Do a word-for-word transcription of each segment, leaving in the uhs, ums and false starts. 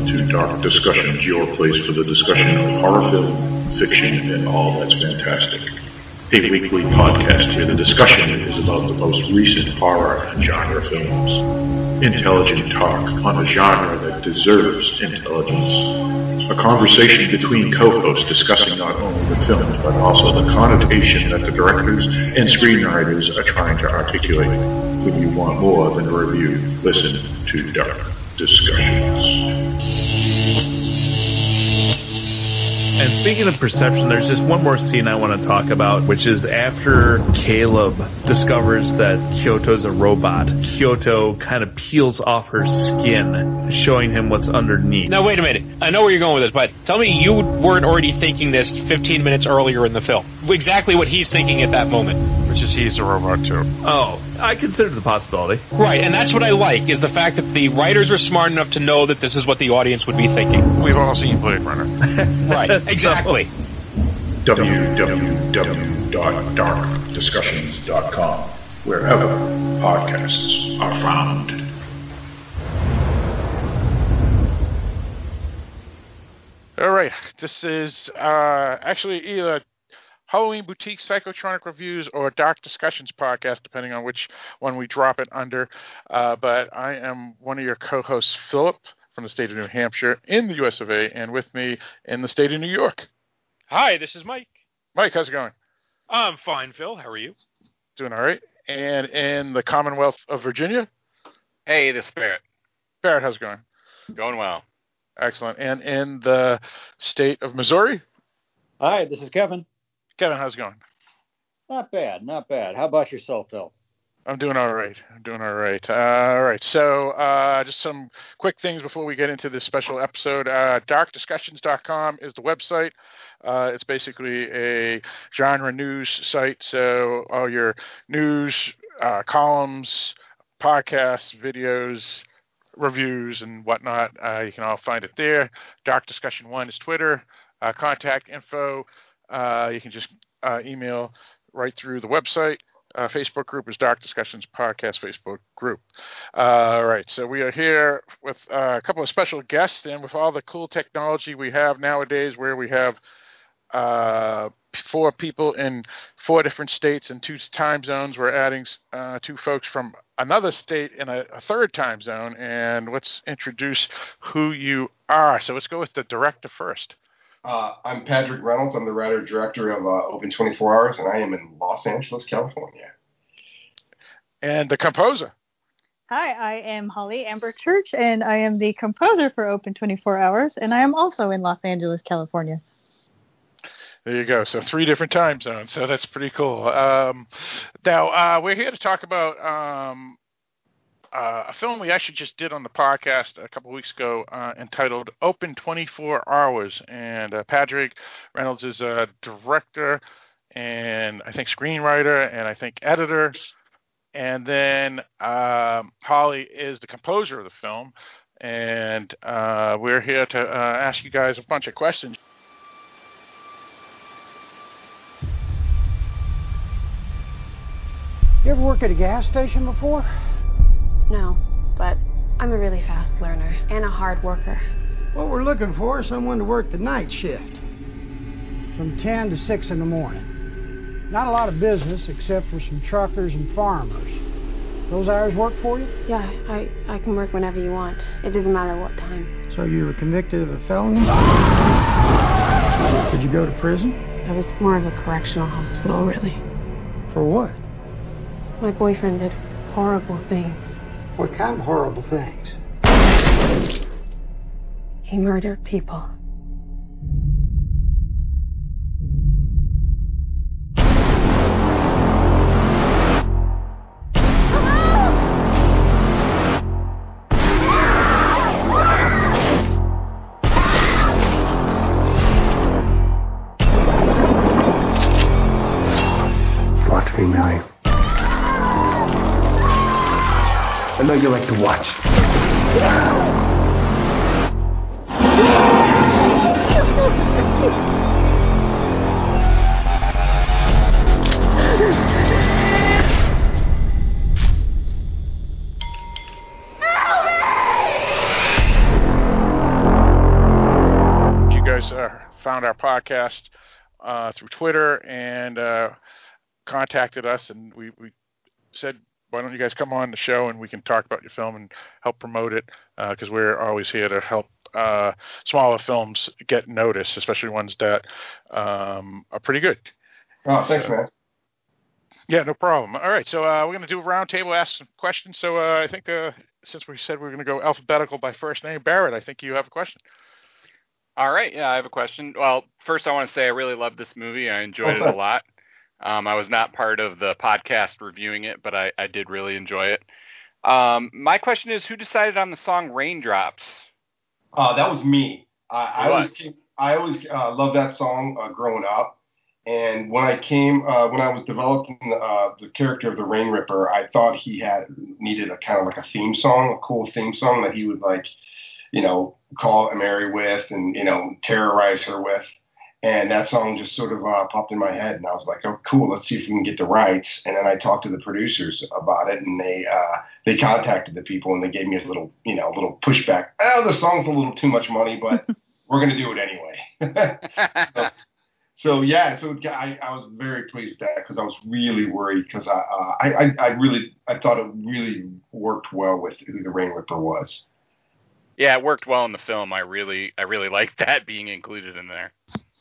to Dark Discussions, your place for the discussion of horror film, fiction, and all that's fantastic. A weekly podcast where the discussion is about the most recent horror and genre films. Intelligent talk on a genre that deserves intelligence. A conversation between co-hosts discussing not only the film, but also the connotation that the directors and screenwriters are trying to articulate. When you want more than a review, listen to Dark Discussions. And speaking of perception, there's just one more scene I want to talk about, which is after Caleb discovers that Kyoto's a robot. Kyoto kind of peels off her skin, showing him what's underneath. Now, wait a minute. I know where you're going with this, but tell me you weren't already thinking this fifteen minutes earlier in the film. Exactly what he's thinking at that moment. Which is he's a robot, too. Oh, I considered the possibility. Right, and that's what I like, is the fact that the writers are smart enough to know that this is what the audience would be thinking. We've all seen Blade Runner. Right, exactly. w w w dot dark discussions dot com, wherever podcasts are found. All right, this is uh, actually either Halloween Boutique Psychotronic Reviews or Dark Discussions podcast, depending on which one we drop it under. Uh, but I am one of your co-hosts, Philip, from the state of New Hampshire in the U S of A, and with me in the state of New York. Hi, this is Mike. Mike, how's it going? I'm fine, Phil. How are you? Doing all right. And in the Commonwealth of Virginia? Hey, this is Barrett. Barrett, how's it going? Going well. Excellent. And in the state of Missouri? Hi, this is Kevin. Kevin, how's it going? Not bad, not bad. How about yourself, Phil? I'm doing all right. I'm doing all right. Uh, all right. So uh, just some quick things before we get into this special episode. Uh, dark discussions dot com is the website. Uh, it's basically a genre news site. So all your news, uh, columns, podcasts, videos, reviews, and whatnot, uh, you can all find it there. Dark Discussion one is Twitter. Uh, contact info. Uh, you can just uh, email right through the website. Uh, Facebook group is Dark Discussions Podcast Facebook group. Uh, all right, so we are here with uh, a couple of special guests, and with all the cool technology we have nowadays, where we have uh, four people in four different states and two time zones, we're adding uh, two folks from another state in a, a third time zone, and let's introduce who you are. So let's go with the director first. Uh, I'm Patrick Reynolds. I'm the writer-director of uh, Open twenty-four hours, and I am in Los Angeles, California. And the composer. Hi, I am Holly Amber Church, and I am the composer for Open twenty-four hours, and I am also in Los Angeles, California. There you go. So three different time zones. So that's pretty cool. Um, now, uh, we're here to talk about um, Uh, a film we actually just did on the podcast a couple of weeks ago uh, entitled Open twenty-four hours. And uh, Patrick Reynolds is a director and I think screenwriter and I think editor. And then um, Holly is the composer of the film. And uh, we're here to uh, ask you guys a bunch of questions. You ever work at a gas station before? No, but I'm a really fast learner and a hard worker. What we're looking for is someone to work the night shift from ten to six in the morning. Not a lot of business except for some truckers and farmers. Those hours work for you? Yeah, I, I can work whenever you want. It doesn't matter what time. So you were convicted of a felony? Did you go to prison? I was more of a correctional hospital, really. For what? My boyfriend did horrible things. What kind of horrible things? He murdered people. Watch me, Millie. I know you like to watch. found our podcast uh, through Twitter and uh, contacted us, and we, we said, why don't you guys come on the show and we can talk about your film and help promote it, because uh, we're always here to help uh, smaller films get noticed, especially ones that um, are pretty good. Oh, thanks, so, man. Yeah, no problem. All right, so uh, we're going to do a round table, ask some questions. So uh, I think uh, since we said we we're going to go alphabetical by first name, Barrett, I think you have a question. All right, yeah, I have a question. Well, first I want to say I really love this movie. I enjoyed oh, it a lot. Um, I was not part of the podcast reviewing it, but I, I did really enjoy it. Um, my question is, who decided on the song Raindrops? Uh, that was me. I, I always, I always uh, loved that song uh, growing up. And when I came, uh, when I was developing uh, the character of the Rain Ripper, I thought he had needed a kind of like a theme song, a cool theme song that he would like, you know, call Mary with and, you know, terrorize her with. And that song just sort of uh, popped in my head, and I was like, "Oh, cool! Let's see if we can get the rights." And then I talked to the producers about it, and they uh, they contacted the people, and they gave me a little, you know, a little pushback. Oh, the song's a little too much money, but we're going to do it anyway. so, so yeah, so I, I was very pleased with that because I was really worried because I, uh, I I I really I thought it really worked well with who the Rain Ripper was. Yeah, it worked well in the film. I really I really liked that being included in there.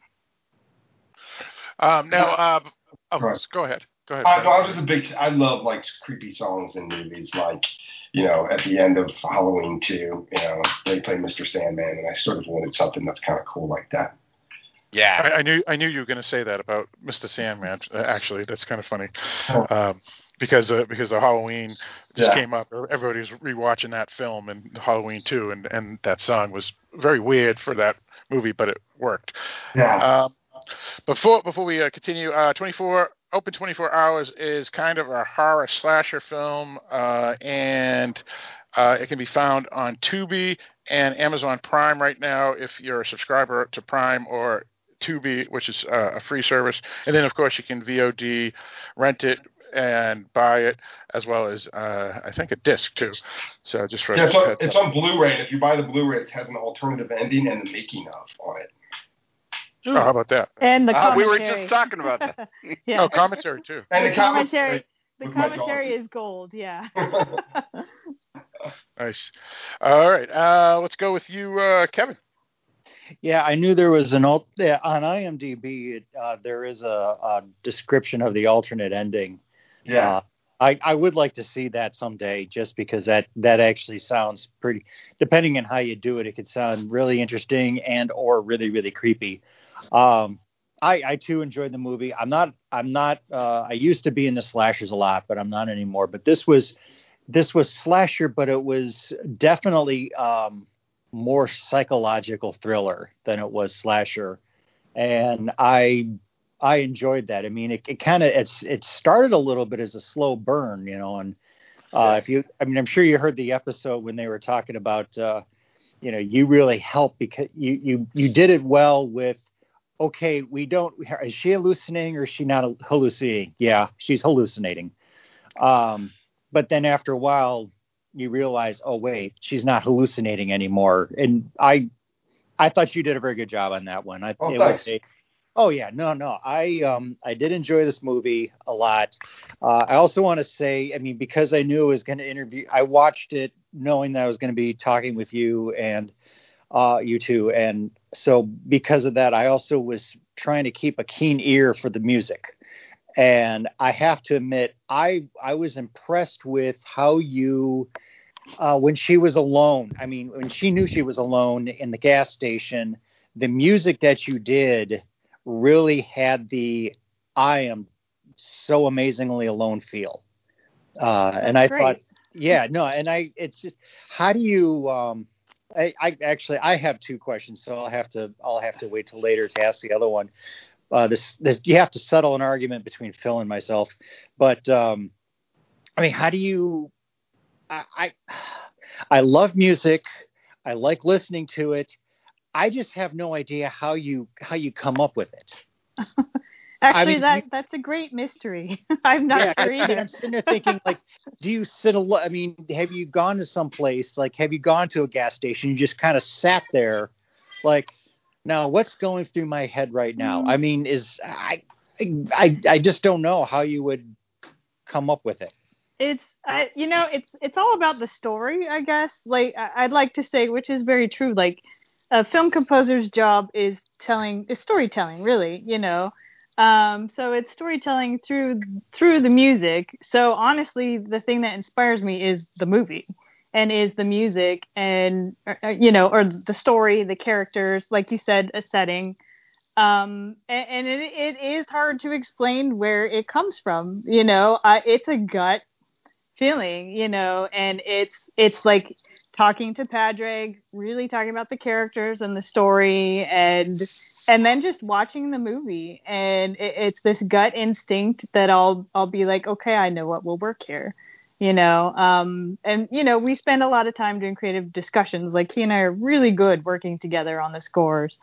Um, now, uh, oh, right. go ahead. Go ahead. I, I was just a big. I love like creepy songs in movies, like you know, at the end of Halloween two, you know, they play Mister Sandman, and I sort of wanted something that's kind of cool like that. Yeah, I, I knew I knew you were going to say that about Mister Sandman. Actually, that's kind of funny, um, because uh, because the Halloween just yeah. came up. Everybody was rewatching that film and Halloween two, and and that song was very weird for that movie, but it worked. Yeah. Um, Before before we uh, continue, uh, twenty-four Open twenty-four Hours is kind of a horror slasher film, uh, and uh, it can be found on Tubi and Amazon Prime right now if you're a subscriber to Prime or Tubi, which is uh, a free service. And then, of course, you can V O D, rent it, and buy it, as well as, uh, I think, a disc, too. So just for yeah, it's, on, it's on Blu-ray, and if you buy the Blu-ray, it has an alternative ending and the making of on it. Oh, how about that? And the uh, commentary. we were just talking about that. yeah. Oh, commentary too. And the, the commentary. The with commentary is gold. Yeah. Nice. All right. Uh, let's go with you, uh, Kevin. Yeah, I knew there was an alt yeah, on IMDb. It, uh, there is a, a description of the alternate ending. Yeah. Uh, I, I would like to see that someday, just because that, that actually sounds pretty. Depending on how you do it, it could sound really interesting and or really really creepy. Um, I, I too enjoyed the movie. I'm not. I'm not. Uh, I used to be into slashers a lot, but I'm not anymore. But this was, this was slasher, but it was definitely um, more psychological thriller than it was slasher, and I, I enjoyed that. I mean, it, it kind of it's it started a little bit as a slow burn, you know. And uh, if you, I mean, I'm sure you heard the episode when they were talking about, uh, you know, you really helped because you you you did it well with. Okay, we don't. Is she hallucinating or is she not hallucinating? Yeah, she's hallucinating. Um, but then after a while, you realize, oh wait, she's not hallucinating anymore. And I, I thought you did a very good job on that one. I, oh, it thanks. was a, oh yeah, no, no. I um, I did enjoy this movie a lot. Uh, I also want to say, I mean, because I knew I was going to interview, I watched it knowing that I was going to be talking with you and. Uh, you two. And so because of that, I also was trying to keep a keen ear for the music. And I have to admit, I, I was impressed with how you, uh, when she was alone, I mean, when she knew she was alone in the gas station, the music that you did really had the, I am so amazingly alone feel. Uh, and I Great. thought, yeah, no, and I, it's just, how do you, um, I, I actually I have two questions, so I'll have to I'll have to wait till later to ask the other one. Uh, this, this you have to settle an argument between Phil and myself, but um, I mean, how do you? I, I I love music. I like listening to it. I just have no idea how you how you come up with it. Actually, I mean, that you, that's a great mystery. I'm not yeah, sure I, either. I, I'm sitting there thinking, like, do you sit? A, I mean, have you gone to some place? Like, have you gone to a gas station? You just kind of sat there, like, Now, what's going through my head right now? I mean, is I, I, I just don't know how you would come up with it. It's, I, you know, it's it's all about the story, I guess. Like I'd like to say, which is very true. Like a film composer's job is telling, is storytelling, really. You know, um, so it's storytelling through through the music. So honestly, the thing that inspires me is the movie. And is the music and, uh, you know, or the story, the characters, like you said, a setting. Um, and and it, it is hard to explain where it comes from. You know, uh, it's a gut feeling, you know, and it's it's like talking to Padraig, really talking about the characters and the story, and and then just watching the movie. And it, it's this gut instinct that I'll I'll be like, okay, I know what will work here. You know, um, and, you know, we spend a lot of time doing creative discussions. Like, he and I are really good working together on the scores.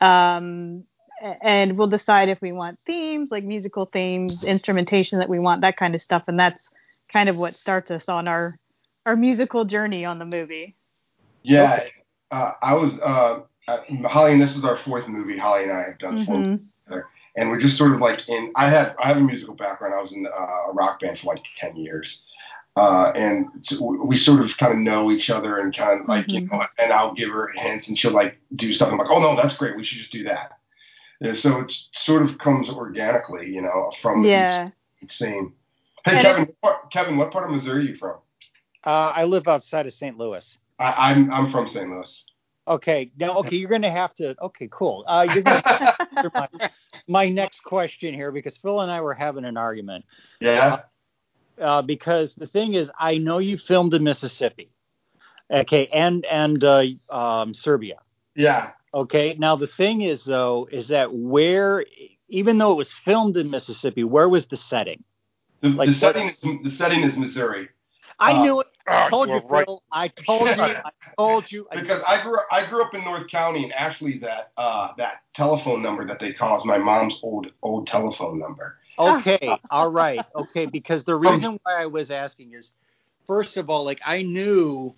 Um, and we'll decide if we want themes, like musical themes, instrumentation that we want, that kind of stuff. And that's kind of what starts us on our, our musical journey on the movie. Yeah. Okay. Uh, I was, uh, uh, Holly, and this is our fourth movie Holly and I have done. Mm-hmm. Together. And we're just sort of like in, I have, I have a musical background. I was in uh, a rock band for like ten years. Uh, and we sort of kind of know each other and kind of like, mm-hmm. you know, and I'll give her hints and she'll like do stuff. I'm like, oh no, that's great. We should just do that. And so it sort of comes organically, you know, from yeah. each scene. Hey, and Kevin, it, what, Kevin, what part of Missouri are you from? Uh, I live outside of Saint Louis. I, I'm, I'm from Saint Louis. Okay. Now, okay. You're going to have to, okay, cool. Uh, you're going to answer my, my next question here because Phil and I were having an argument. Yeah. Uh, Uh, because the thing is, I know you filmed in Mississippi, okay, and and uh, um, Serbia. Yeah. Okay. Now the thing is, though, is that where, even though it was filmed in Mississippi, where was the setting? The, like, the setting is the setting is Missouri. I uh, knew it. I oh, told you, right. Phil. I told you. I told you. Because I grew up, I grew up in North County, and actually that uh, that telephone number that they call is my mom's old old telephone number. Okay, all right, okay, because the reason why I was asking is, first of all, like I knew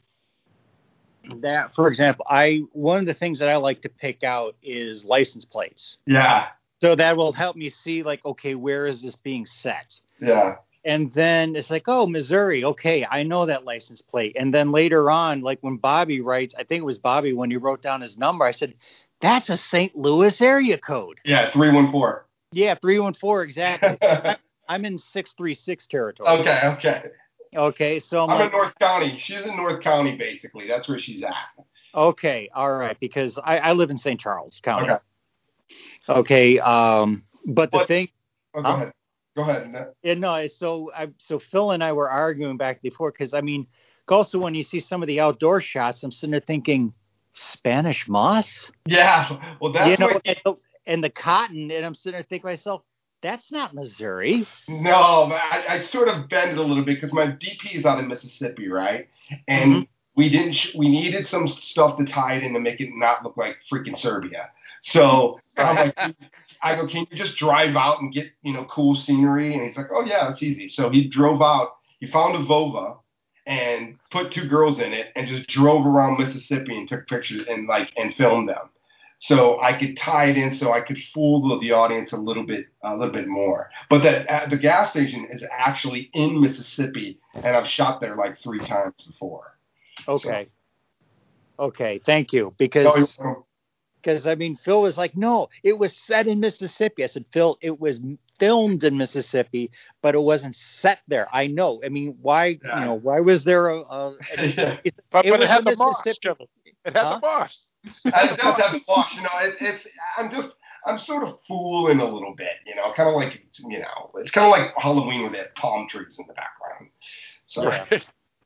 that, for example, I one of the things that I like to pick out is license plates. Yeah. So that will help me see, like, okay, where is this being set? Yeah. And then it's like, oh, Missouri, okay, I know that license plate. And then later on, like when Bobby writes, I think it was Bobby when he wrote down his number, I said, that's a Saint Louis area code. Yeah, three one four. Yeah, three one four, exactly. I'm in six three six territory. Okay, okay. Okay, so I'm, I'm like, in North County. She's in North County, basically. That's where she's at. Okay, all right, because I, I live in Saint Charles County. Okay. Okay, um, but the but, thing... Oh, go um, ahead. Go ahead. Yeah, no, so, I, so Phil and I were arguing back and forth, because, I mean, also when you see some of the outdoor shots, I'm sitting there thinking, Spanish moss? Yeah, well, that's... You know, what... and, the, and the cotton, and I'm sitting there thinking to myself, that's not Missouri. No, but I, I sort of bend it a little bit because my D P is out of Mississippi, right? And mm-hmm. we didn't. Sh- we needed some stuff to tie it in to make it not look like freaking Serbia. So I'm like, I go, can you just drive out and get you know cool scenery? And he's like, oh yeah, that's easy. So he drove out. He found a Vova and put two girls in it and just drove around Mississippi and took pictures and like and filmed them. So I could tie it in, so I could fool the, the audience a little bit, a little bit more. But that uh, the gas station is actually in Mississippi, and I've shot there like three times before. Okay. So. Okay. Thank you. Because, because I mean, Phil was like, "No, it was set in Mississippi." I said, "Phil, it was filmed in Mississippi, but it wasn't set there." I know. I mean, why? Yeah. You know, why was there a? a, a it, but it but it had the moss. It had huh? the boss. It does have the boss. You know, it, it's. I'm just. I'm sort of fooling a little bit. You know, kind of like you know, it's kind of like Halloween with that palm trees in the background. So. Right.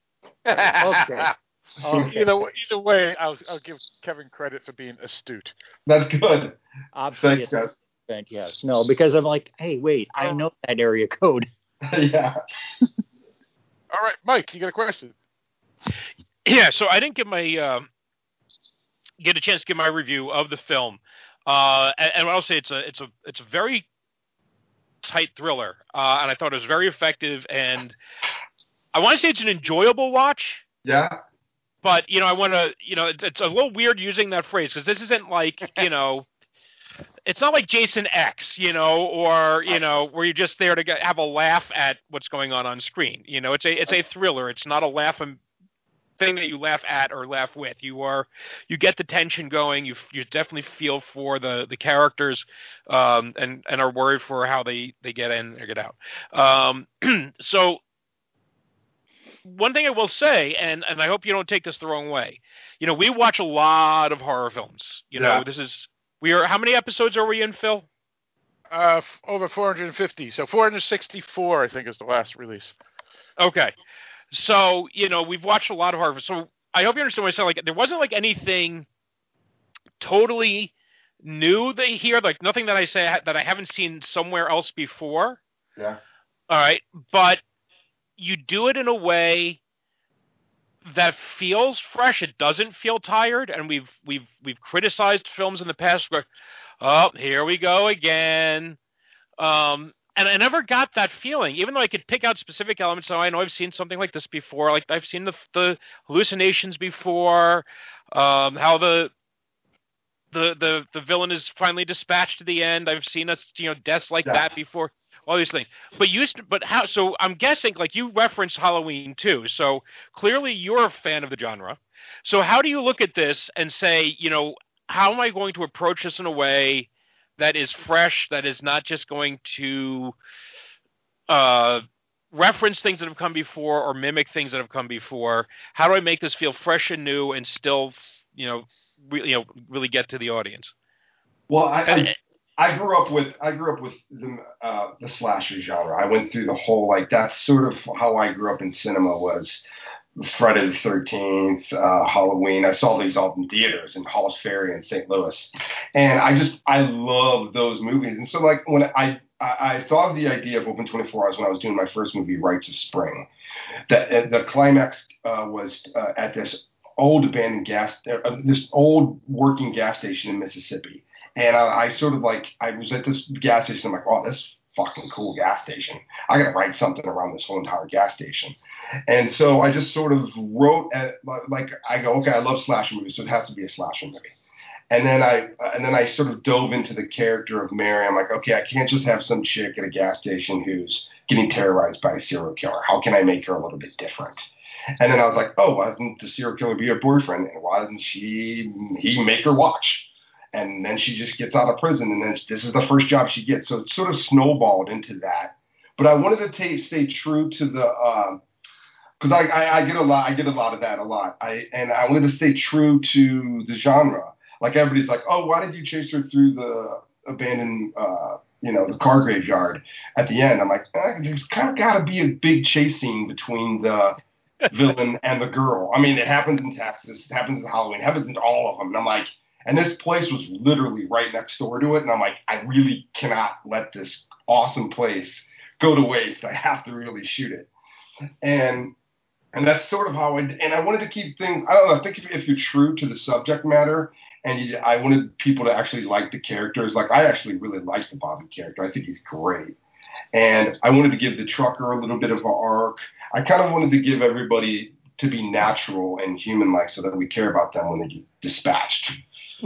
okay. Okay. Either either way, I'll I'll give Kevin credit for being astute. That's good. Obviously, Thanks, guys. Yes. No, because I'm like, hey, wait, I know that area code. Yeah. All right, Mike, you got a question? Yeah. So I didn't get my uh, get a chance to give my review of the film, uh, and, and I'll say it's a it's a it's a very tight thriller, uh, and I thought it was very effective, and I want to say it's an enjoyable watch. Yeah. but you know, I want to, you know, it's, it's a little weird using that phrase because this isn't like, you know, it's not like Jason X, you know, or you know, where you're just there to get, have a laugh at what's going on on screen. You know, it's a it's a thriller. It's not a laugh thing that you laugh at or laugh with. You are, you get the tension going. You you definitely feel for the the characters, um, and and are worried for how they they get in or get out. Um, so. One thing I will say, and, and I hope you don't take this the wrong way, you know, we watch a lot of horror films. You know, Yeah. this is, we are, how many episodes are we in, Phil? Uh, f- over four hundred fifty. So four hundred sixty-four, I think, is the last release. Okay. So, you know, we've watched a lot of horror films. So I hope you understand what I said. Like, there wasn't like anything totally new that here, like nothing that I say that I haven't seen somewhere else before. Yeah. All right. But you do it in a way that feels fresh. It doesn't feel tired. And we've we've we've criticized films in the past where, oh, here we go again. Um, and I never got that feeling, even though I could pick out specific elements. So I know I've seen something like this before. Like I've seen the the hallucinations before. Um, how the the the the villain is finally dispatched to the end. I've seen us, you know, deaths like Yeah. that before. All these things, but you, but how? So I'm guessing, like you referenced Halloween too. So clearly you're a fan of the genre. So how do you look at this and say, you know, how am I going to approach this in a way that is fresh, that is not just going to uh, reference things that have come before or mimic things that have come before? How do I make this feel fresh and new and still, you know, really, you know, really get to the audience? Well, I, And- I I grew up with I grew up with the uh, the slasher genre. I went through the whole, like, that's sort of how I grew up in cinema, was Friday the thirteenth, uh, Halloween. I saw these all in theaters in Halls Ferry in Saint Louis, and I just I love those movies. And so, like, when I I, I thought of the idea of Open twenty-four Hours when I was doing my first movie, Rites of Spring, that uh, the climax uh, was uh, at this old abandoned gas, uh, this old working gas station in Mississippi. And I, I sort of like, I was at this gas station. I'm like, oh, this fucking cool gas station. I got to write something around this whole entire gas station. And so I just sort of wrote at, like, I go, okay, I love slasher movies, so it has to be a slasher movie. And then I, and then I sort of dove into the character of Mary. I'm like, okay, I can't just have some chick at a gas station who's getting terrorized by a serial killer. How can I make her a little bit different? And then I was like, oh, why doesn't the serial killer be her boyfriend? And why doesn't she, he make her watch? And then she just gets out of prison, and then this is the first job she gets. So it sort of snowballed into that. But I wanted to t- stay true to the, because uh, I, I, I get a lot, I get a lot of that a lot. I and I wanted to stay true to the genre. Like everybody's like, oh, why did you chase her through the abandoned, uh, you know, the car graveyard at the end? I'm like, eh, there's kind of got to be a big chase scene between the villain and the girl. I mean, it happens in Texas, it happens in Halloween, it happens in all of them. And I'm like. And this place was literally right next door to it. And I'm like, I really cannot let this awesome place go to waste. I have to really shoot it. And and that's sort of how I, and I wanted to keep things, I don't know, I think if, if you're true to the subject matter, and you, I wanted people to actually like the characters. Like, I actually really like the Bobby character. I think he's great. And I wanted to give the trucker a little bit of an arc. I kind of wanted to give everybody to be natural and human-like so that we care about them when they get dispatched. You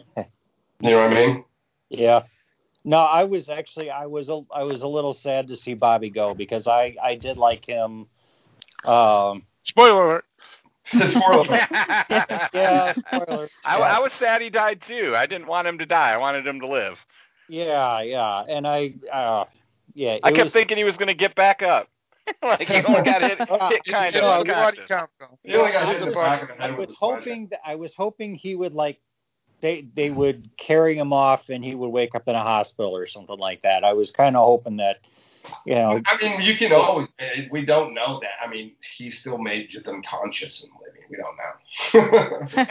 know what I mean? Yeah. No, I was actually I was a, I was a little sad to see Bobby go because I, I did like him. Um, Spoiler alert. Spoiler alert. yeah, spoiler. I, I was sad he died too. I didn't want him to die. I wanted him to live. Yeah, yeah, and I, uh, yeah, it I kept was, thinking he was going to get back up. Like he only got hit, hit kind You of. know, kind the of. body count, though. He only got I hit in the was- back of the head I with was a sled. hoping that I was hoping he would like they they would carry him off and he would wake up in a hospital or something like that. I was kind of hoping that, you know, I mean, you can always, we don't know that. I mean, he's still made just unconscious and living. We don't know.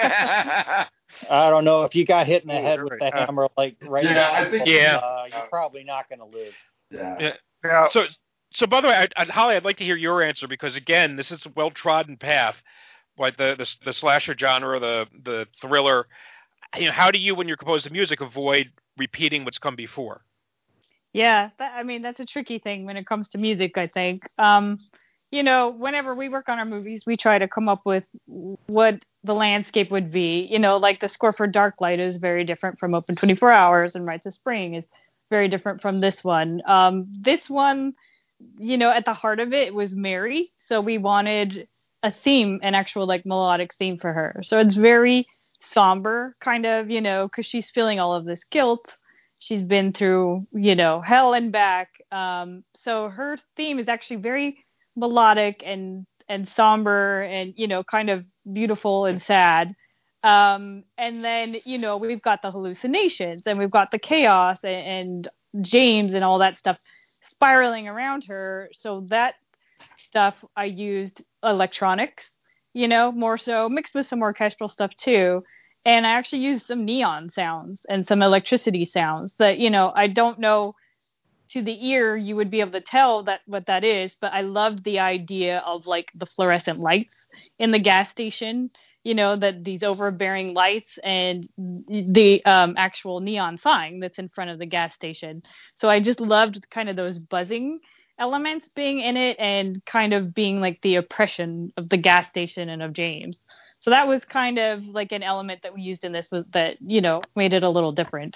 I don't know if you got hit in the Oh, head you're with right. the hammer like right Yeah, now, I think- Yeah. uh, you're probably not going to live. yeah. Yeah. Now, So, so by the way, I, I, Holly, I'd like to hear your answer because again, this is a well-trodden path, like the, the the slasher genre, the the thriller. You know, how do you, when you're composing music, avoid repeating what's come before? Yeah, that, I mean, that's a tricky thing when it comes to music, I think. Um, you know, whenever we work on our movies, we try to come up with what the landscape would be. You know, like the score for Darklight is very different from Open twenty-four hours, and Rites of Spring is very different from this one. Um, this one, you know, at the heart of it was Mary. So we wanted a theme, an actual like melodic theme for her. So it's very somber kind of, you know, because she's feeling all of this guilt. She's been through, you know, hell and back. Um, so her theme is actually very melodic and and somber and, you know, kind of beautiful and sad. Um, and then, you know, we've got the hallucinations and we've got the chaos and, and James and all that stuff spiraling around her. So that stuff I used electronics, you know, more so mixed with some orchestral stuff too. And I actually used some neon sounds and some electricity sounds that, you know, I don't know to the ear you would be able to tell that what that is, but I loved the idea of like the fluorescent lights in the gas station, you know, that these overbearing lights and the um, actual neon sign that's in front of the gas station. So I just loved kind of those buzzing elements being in it and kind of being like the oppression of the gas station and of James. So that was kind of like an element that we used in this was that, you know, made it a little different.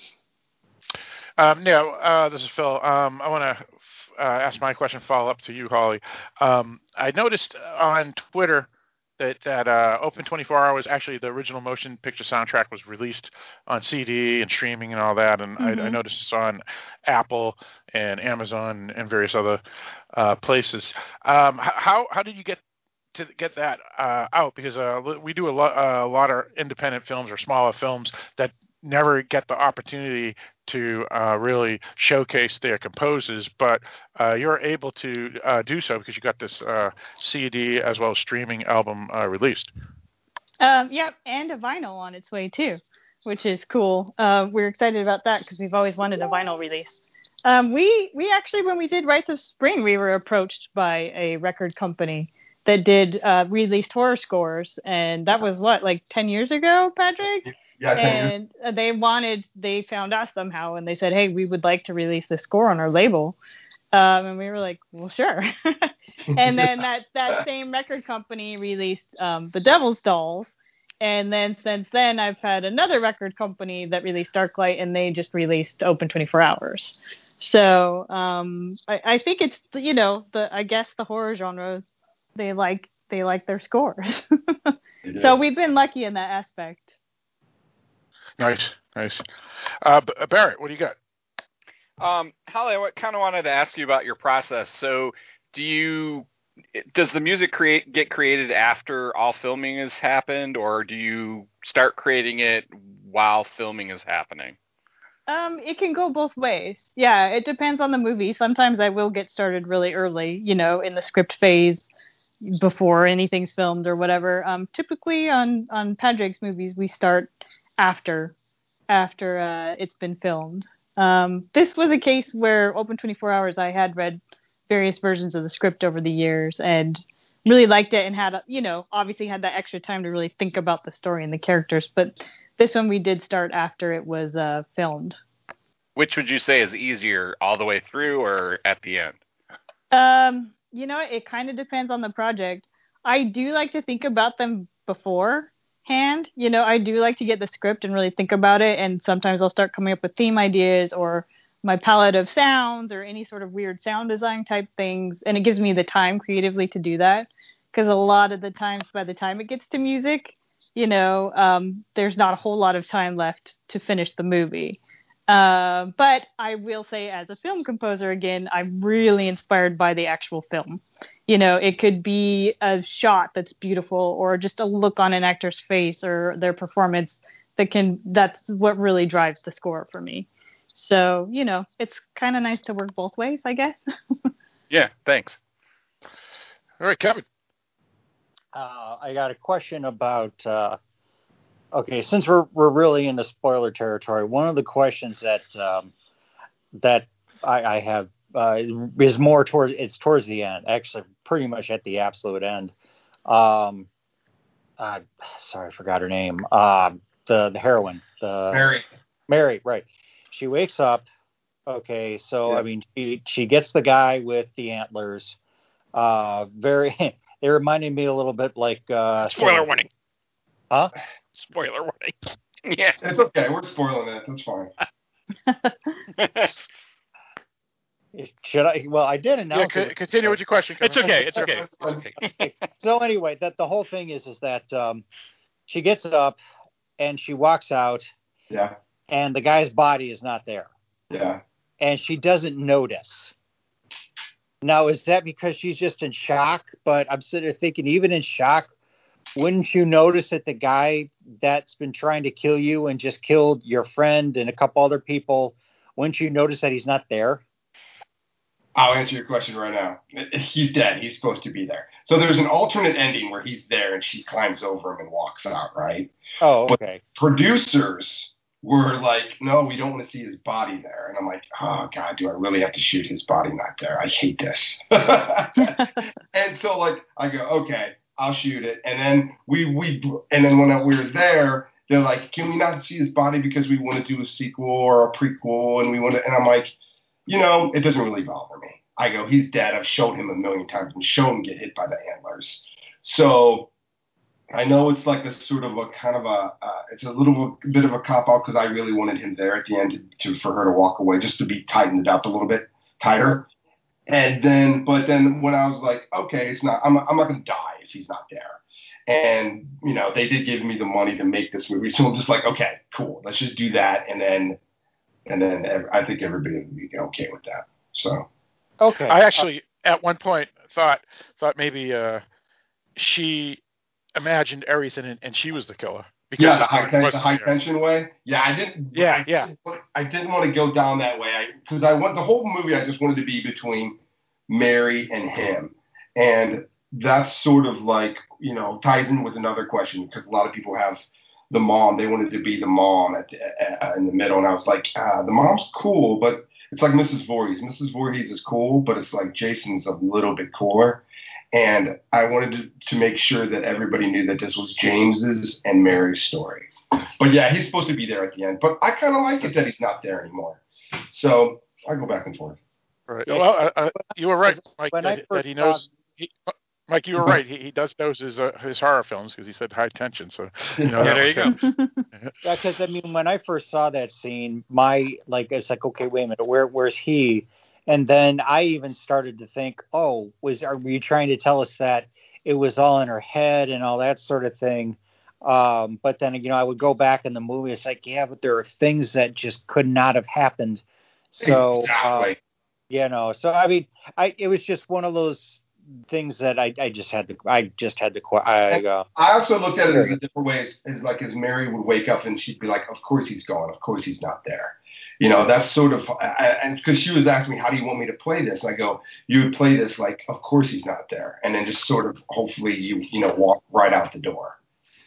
Um, yeah, uh, this is Phil. Um, I want to uh, ask my question, follow up to you, Holly. Um, I noticed on Twitter that that uh, Open twenty-four hours, actually the original motion picture soundtrack was released on C D and streaming and all that, and mm-hmm. I, I noticed it's on Apple and Amazon and various other uh, places. Um, how how did you get to get that uh, out? Because uh, we do a lot uh, a lot of independent films or smaller films that never get the opportunity to uh, really showcase their composers, but uh, you're able to uh, do so because you got this uh, C D as well as streaming album uh, released. Um, yep, and a vinyl on its way too, which is cool. Uh, we're excited about that because we've always wanted a vinyl release. Um, we we actually, when we did Rites of Spring, we were approached by a record company that did uh, released horror scores, and that was what, like ten years ago, Patrick? Yeah, and years. they wanted, they found us somehow, and they said, hey, we would like to release the score on our label. Um, and we were like, well, sure. And then that, that same record company released um, The Devil's Dolls. And then since then, I've had another record company that released Darklight, and they just released Open twenty-four hours. So um, I, I think it's, you know, the I guess the horror genre, they like they like their scores. So we've been lucky in that aspect. Nice, nice. Uh, Barrett, what do you got? Um, Holly, I kind of wanted to ask you about your process. So, do you does the music create get created after all filming has happened, or do you start creating it while filming is happening? Um, it can go both ways. Yeah, it depends on the movie. Sometimes I will get started really early, you know, in the script phase before anything's filmed or whatever. Um, typically on on Padraig's movies, we start after after uh, it's been filmed. Um, this was a case where Open twenty-four hours, I had read various versions of the script over the years and really liked it and had, you know, obviously had that extra time to really think about the story and the characters. But this one we did start after it was uh, filmed. Which would you say is easier, all the way through or at the end? Um, you know, it kind of depends on the project. I do like to think about them before. Hand, you know, I do like to get the script and really think about it, and sometimes I'll start coming up with theme ideas or my palette of sounds or any sort of weird sound design type things, and it gives me the time creatively to do that, because a lot of the times by the time it gets to music, you know, um, there's not a whole lot of time left to finish the movie. Uh, but I will say, as a film composer, again, I'm really inspired by the actual film. You know, it could be a shot that's beautiful or just a look on an actor's face or their performance that can, that's what really drives the score for me. So, you know, it's kind of nice to work both ways, I guess. Yeah, thanks. All right, Kevin. Uh, I got a question about, uh, okay, since we're we're really into spoiler territory, one of the questions that um, that I, I have uh, is more towards, it's towards the end, actually pretty much at the absolute end. Um, uh, sorry, I forgot her name. Uh, the the heroine, the Mary. Mary, right? She wakes up. Okay, so yeah. I mean, she she gets the guy with the antlers. Uh, very. They reminded me a little bit like uh, Spoiler sort of, warning. Huh? Spoiler warning. Yeah. It's okay. We're spoiling it. That's fine. Should I? Well, I did Yeah, announce c- it. continue with your question. It's Kevin. okay. It's okay. It's okay. So anyway, that the whole thing is is that um, she gets up and she walks out, Yeah. and the guy's body is not there, Yeah. and she doesn't notice. Now, is that because she's just in shock? But I'm sitting there thinking, even in shock, wouldn't you notice that the guy that's been trying to kill you and just killed your friend and a couple other people, wouldn't you notice that he's not there? I'll answer your question right now. He's dead. He's supposed to be there. So there's an alternate ending where he's there and she climbs over him and walks out, right? Oh, But okay. producers were like, no, we don't want to see his body there. And I'm like, oh, God, do I really have to shoot his body not there? I hate this. And so, like, I go, okay, I'll shoot it. And then we, we and then when we were there, they're like, can we not see his body because we want to do a sequel or a prequel? And we want to, and I'm like, you know, it doesn't really bother me. I go, he's dead. I've showed him a million times and shown him get hit by the antlers. So I know it's like a sort of a kind of a, uh, it's a little bit of a cop out because I really wanted him there at the end to, to for her to walk away, just to be tightened it up a little bit tighter. And then, but then when I was like, okay, it's not, I'm, I'm not going to die if he's not there. And, you know, they did give me the money to make this movie. So I'm just like, okay, cool. Let's just do that. And then, and then ev- I think everybody would be okay with that. So. Okay. I actually, at one point, thought thought maybe uh, she imagined everything and, and she was the killer. Because Yeah, the it high, ten- the wasn't high there. tension way. Yeah, I didn't. Yeah, I yeah. Didn't, want- I didn't want to go down that way because I, want the whole movie. I just wanted to be between Mary and him, and that's sort of like, you know, ties in with another question because a lot of people have the mom. They wanted to be the mom at the, uh, in the middle, and I was like, ah, the mom's cool, but it's like Missus Voorhees. Missus Voorhees is cool, but it's like Jason's a little bit cooler. And I wanted to, to make sure that everybody knew that this was James's and Mary's story. But yeah, he's supposed to be there at the end. But I kind of like it that he's not there anymore. So I go back and forth. Right. Well, uh, uh, you were right, Mike. When I That, first that he knows. He, Mike, you were right. He, he does knows his uh, his horror films because he said high tension. So you know, Yeah, that there one you go. counts. Yeah, because I mean, when I first saw that scene, my like it's like, okay, wait a minute, where where's he? And then I even started to think, oh, was are you trying to tell us that it was all in her head and all that sort of thing? Um, but then you know, I would go back in the movie. It's like, yeah, but there are things that just could not have happened. So Exactly. uh, you know, so I mean, I it was just one of those things that I, I just had to I just had to qu- I go. I also looked at it as a different way, as, as like as Mary would wake up and she'd be like, of course he's gone. Of course he's not there. You know, that's sort of, and because she was asking me, how do you want me to play this? And I go, you would play this like, of course he's not there. And then just sort of, hopefully you, you know, walk right out the door.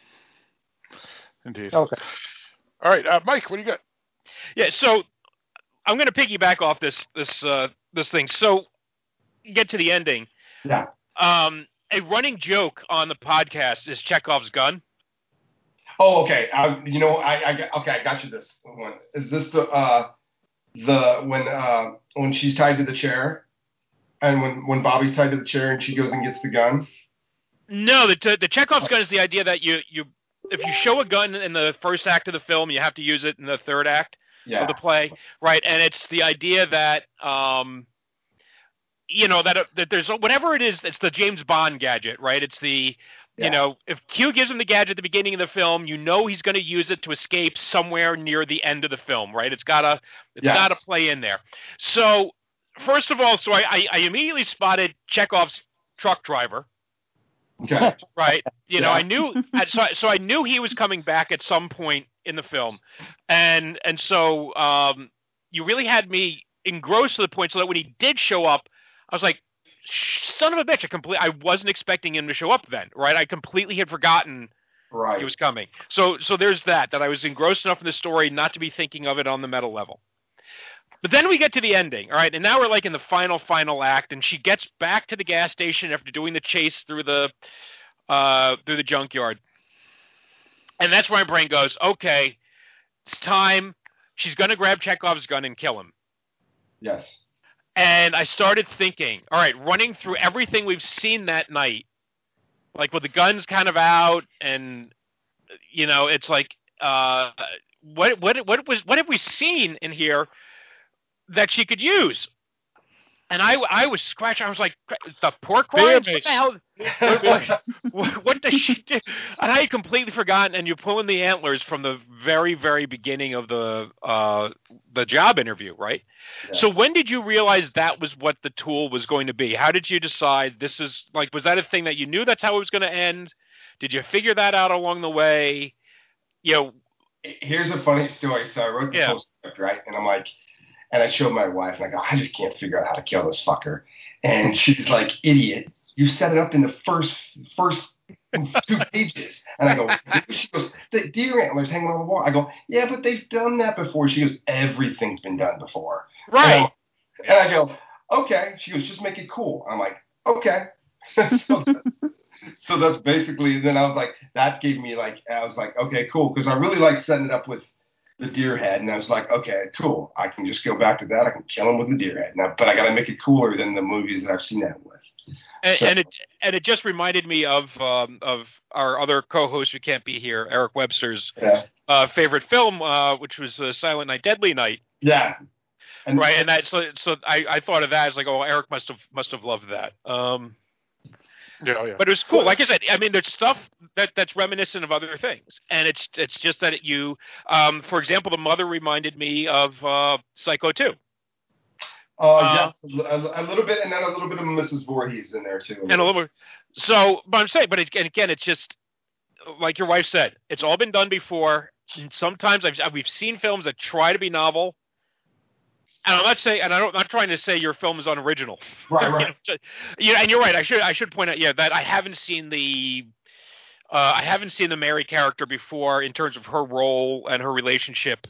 Indeed. Okay. All right, uh, Mike, what do you got? Yeah, so I'm going to piggyback off this this uh, this thing. So get to the ending. Yeah. Um, a running joke on the podcast is Chekhov's gun. Oh, okay. I, you know, I, I got- okay, I got you this one. Is this the uh, the when uh, when she's tied to the chair, and when when Bobby's tied to the chair and she goes and gets the gun? No, the the Chekhov's gun is the idea that you you if you show a gun in the first act of the film, you have to use it in the third act Yeah. of the play, right? And it's the idea that um, you know that that there's whatever it is, it's the James Bond gadget, right? It's the Yeah. You know, if Q gives him the gadget at the beginning of the film, you know he's going to use it to escape somewhere near the end of the film, right? It's gotta, it's Yes. gotta play in there. So, first of all, so I, I, I immediately spotted Chekhov's truck driver, Okay. right? You know, Yeah. I knew, so, so I knew he was coming back at some point in the film, and and so um, you really had me engrossed to the point so that when he did show up, I was like, son of a bitch! I complete. I wasn't expecting him to show up then, right? I completely had forgotten Right. he was coming. So, so there's that. That I was engrossed enough in the story not to be thinking of it on the meta level. But then we get to the ending, all right? And now we're like in the final, final act, and she gets back to the gas station after doing the chase through the uh, through the junkyard, and that's where my brain goes, okay, it's time. She's going to grab Chekhov's gun and kill him. Yes. And I started thinking, all right, running through everything we've seen that night, like with the guns kind of out, and you know, it's like, uh, what what what was what have we seen in here that she could use? And I, I was scratching. I was like, the pork rinds? What the hell? What, what, what, what does she do? And I had completely forgotten. And you're pulling the antlers from the very, very beginning of the uh, the job interview, right? Yeah. So when did you realize that was what the tool was going to be? How did you decide this is like? Was that a thing that you knew that's how it was going to end? Did you figure that out along the way? You know, here's a funny story. So I wrote the yeah. postscript, right? And I'm like. And I showed my wife, and I go, I just can't figure out how to kill this fucker. And she's like, idiot, you set it up in the first first two pages. And I go, she goes, the deer antlers hanging on the wall. I go, yeah, but they've done that before. She goes, everything's been done before. Right. And, and I go, okay. She goes, just make it cool. I'm like, okay. so, so that's basically, then I was like, that gave me like, I was like, okay, cool. Because I really like setting it up with the deer head, and I was like, okay, cool. I can just go back to that. I can kill him with the deer head now, but I got to make it cooler than the movies that I've seen that with. And, so, and it and it just reminded me of um, of our other co-host who can't be here, Eric Webster's yeah. uh, favorite film, uh, which was uh, Silent Night, Deadly Night. Yeah. And, right, and that so so I, I thought of that as like, oh, Eric must have must have loved that. Um, Yeah, yeah. But it was cool. Like I said, I mean, there's stuff that, that's reminiscent of other things, and it's it's just that it, you, um, for example, the mother reminded me of uh, Psycho two. Uh, uh, yes, a, a little bit, and then a little bit of Missus Voorhees in there too. A and a little bit. So, but I'm saying, but it, and again, it's just like your wife said, it's all been done before. And sometimes I've we've seen films that try to be novel. And I'm not saying, and I don't, I'm not trying to say your film is unoriginal. Right, right. you know, yeah, and you're right. I should, I should point out, yeah, that I haven't seen the, uh, I haven't seen the Mary character before in terms of her role and her relationship,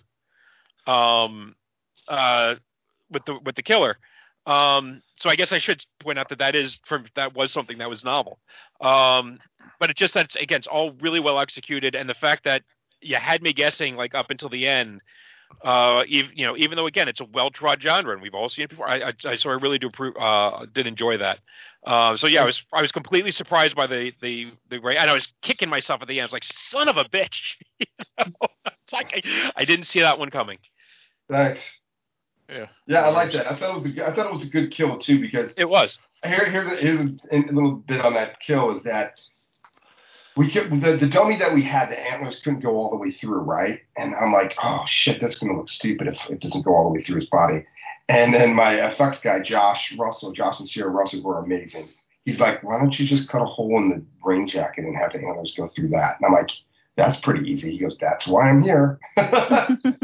um, uh, with the with the killer. Um, so I guess I should point out that that is from that was something that was novel. Um, but it's just that it's, again, it's all really well executed, and the fact that you had me guessing like up until the end. Uh, even, you know, even though again it's a well-trod genre and we've all seen it before, I, I so I really do uh, did enjoy that. Uh, so yeah, I was I was completely surprised by the the the and I was kicking myself at the end. I was like, son of a bitch! you know? It's like I, I didn't see that one coming. Thanks. Yeah, yeah, I like that. I thought it was a, I thought it was a good kill too because it was. Here, here's a, here's a, a little bit on that kill is that. We could, the, the dummy that we had, the antlers couldn't go all the way through, right? And I'm like, oh, shit, that's going to look stupid if it doesn't go all the way through his body. And then my effects guy, Josh Russell, Josh and Sierra Russell were amazing. He's like, why don't you just cut a hole in the rain jacket and have the antlers go through that? And I'm like, that's pretty easy. He goes, that's why I'm here. And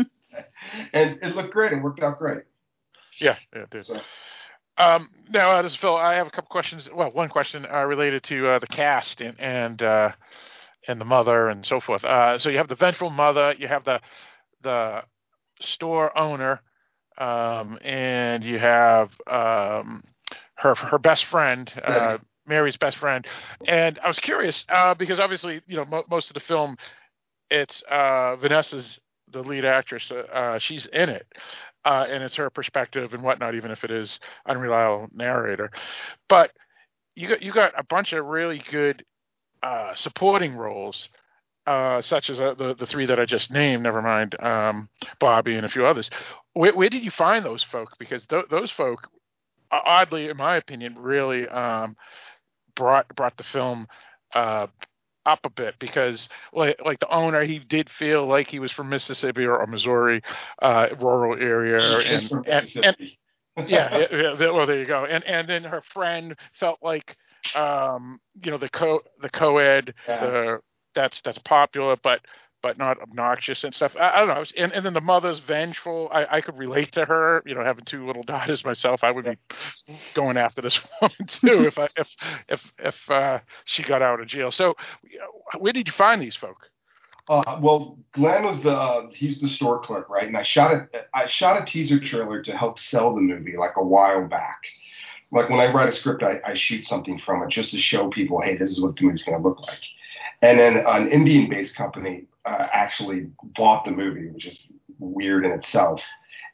it looked great. It worked out great. Yeah, yeah, it did. So, Um, now, uh, this is Phil. I have a couple questions. Well, one question uh, related to uh, the cast and and uh, and the mother and so forth. Uh, so you have the vengeful mother, you have the the store owner, um, and you have um, her her best friend, uh, Mary's best friend. And I was curious uh, because obviously, you know, mo- most of the film, it's uh, Vanessa's the lead actress. Uh, she's in it. Uh, and it's her perspective and whatnot, even if it is unreliable narrator. But you got you got a bunch of really good uh, supporting roles, uh, such as uh, the the three that I just named. Never mind um, Bobby and a few others. Where, where did you find those folk? Because th- those folk, oddly, in my opinion, really um, brought brought the film uh, up a bit because like, like the owner, he did feel like he was from Mississippi or, or Missouri, uh, rural area. And, and, and yeah, yeah, well, there you go. And, and then her friend felt like, um, you know, the co the co-ed, yeah. the, that's, that's popular, but, but not obnoxious and stuff. I, I don't know. And, and then the mother's vengeful. I, I could relate to her, you know, having two little daughters myself. I would be going after this woman too if I, if, if, if uh, she got out of jail. So you know, where did you find these folk? Uh, well, Glenn was the, uh, he's the store clerk, right? And I shot it. I shot a teaser trailer to help sell the movie like a while back. Like when I write a script, I, I shoot something from it just to show people, hey, this is what the movie's going to look like. And then an Indian-based company uh, actually bought the movie, which is weird in itself.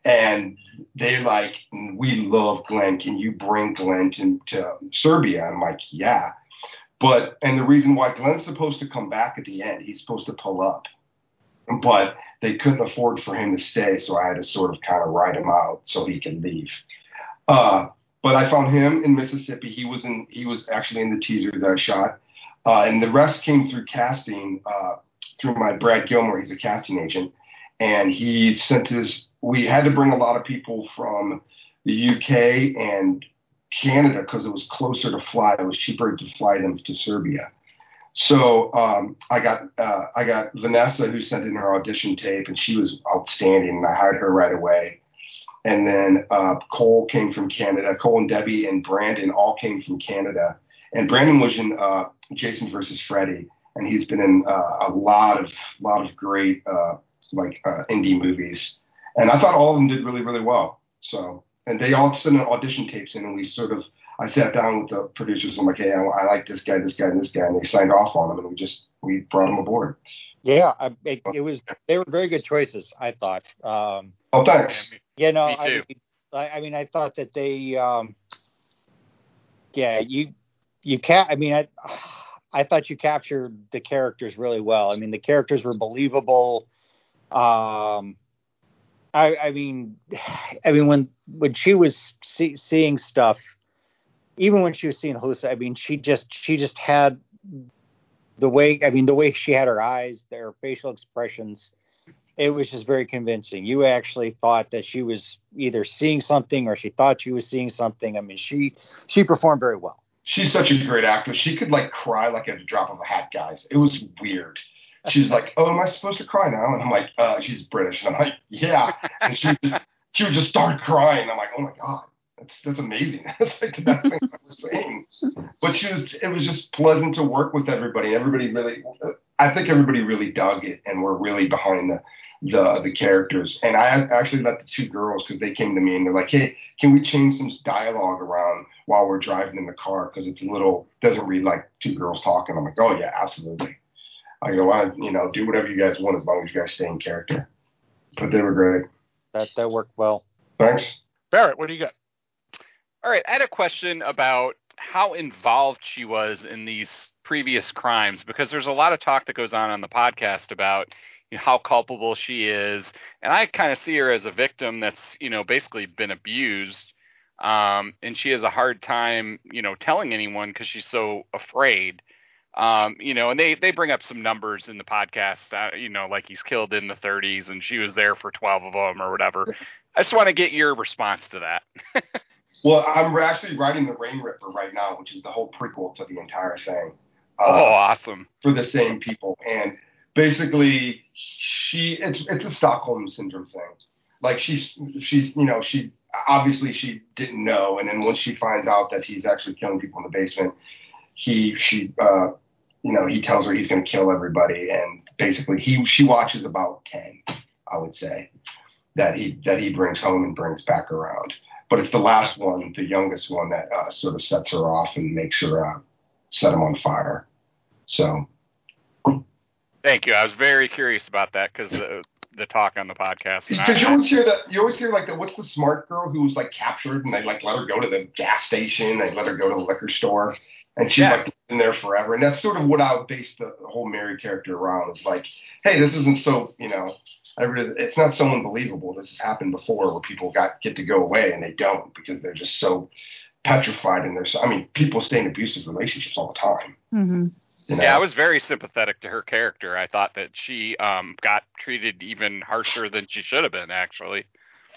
And they like, we love Glenn. Can you bring Glenn to, to Serbia? I'm like, yeah. But, and the reason why Glenn's supposed to come back at the end, he's supposed to pull up. But they couldn't afford for him to stay, so I had to sort of kind of ride him out so he could leave. Uh, but I found him in Mississippi. He was in. He was actually in the teaser that I shot, uh, and the rest came through casting uh, through my Brad Gilmore. He's a casting agent, and he sent his. We had to bring a lot of people from the U K and Canada because it was closer to fly. It was cheaper to fly them to Serbia. So um, I got uh, I got Vanessa, who sent in her audition tape, and she was outstanding, and I hired her right away. And then uh, Cole came from Canada. Cole and Debbie and Brandon all came from Canada. And Brandon was in uh, Jason versus Freddy, and he's been in uh, a lot of lot of great uh, like uh, indie movies. And I thought all of them did really really well. So and they all sent audition tapes in, and we sort of. I sat down with the producers. I'm like, hey, I, I like this guy, this guy, and this guy, and they signed off on them, and we just we brought them aboard. Yeah, I, it, it was they were very good choices, I thought. Um, oh, thanks. You know, Me too. I, I mean, I thought that they, um, yeah, you you can't. I mean, I I thought you captured the characters really well. I mean, the characters were believable. Um, I, I mean, I mean when when she was see, seeing stuff. Even when she was seeing hallucinations, I mean, she just she just had the way. I mean, the way she had her eyes, their facial expressions. It was just very convincing. You actually thought that she was either seeing something or she thought she was seeing something. I mean, she she performed very well. She's such a great actress. She could like cry like at the drop of a hat, guys. It was weird. She's like, "Oh, am I supposed to cry now?" And I'm like, uh, "She's British." And I'm like, "Yeah." And she would just, she would just start crying. I'm like, "Oh my god." That's that's amazing. That's like the best thing I've ever seen. But she was, it was just pleasant to work with everybody. Everybody really, I think everybody really dug it and were really behind the the, the characters. And I actually let the two girls, because they came to me and they're like, hey, can we change some dialogue around while we're driving in the car? Because it's a little, doesn't read like two girls talking. I'm like, oh yeah, absolutely. I go, I, you know, do whatever you guys want as long as you guys stay in character. But they were great. That that worked well. Thanks. Barrett, what do you got? All right, I had a question about how involved she was in these previous crimes, because there's a lot of talk that goes on on the podcast about, you know, how culpable she is, and I kind of see her as a victim that's, you know, basically been abused, um, and she has a hard time, you know, telling anyone because she's so afraid, um, you know, and they, they bring up some numbers in the podcast, uh, you know, like he's killed in the thirties and she was there for twelve of them or whatever. I just want to get your response to that. Well, I'm actually writing The Rain Ripper right now, which is the whole prequel to the entire thing. Uh, oh, awesome. For the same people. And basically, she it's it's a Stockholm Syndrome thing. Like, she's, she's you know, she obviously she didn't know. And then once she finds out that he's actually killing people in the basement, he, she, uh, you know, he tells her he's going to kill everybody. And basically, he she watches about ten, I would say, that he that he brings home and brings back around. But it's the last one, the youngest one, that uh, sort of sets her off and makes her uh, set him on fire. So, thank you. I was very curious about that because the the talk on the podcast. Because you always hear that. You always hear like that. What's the smart girl who was like captured and they like let her go to the gas station, they let her go to the liquor store, and she's yeah. like in there forever. And that's sort of what I would base the whole Mary character around. Is like, hey, this isn't so, you know. It's not so unbelievable. This has happened before where people got get to go away and they don't because they're just so petrified and they're so, I mean, people stay in abusive relationships all the time. Mm-hmm. You know? Yeah, I was very sympathetic to her character. I thought that she um, got treated even harsher than she should have been, actually.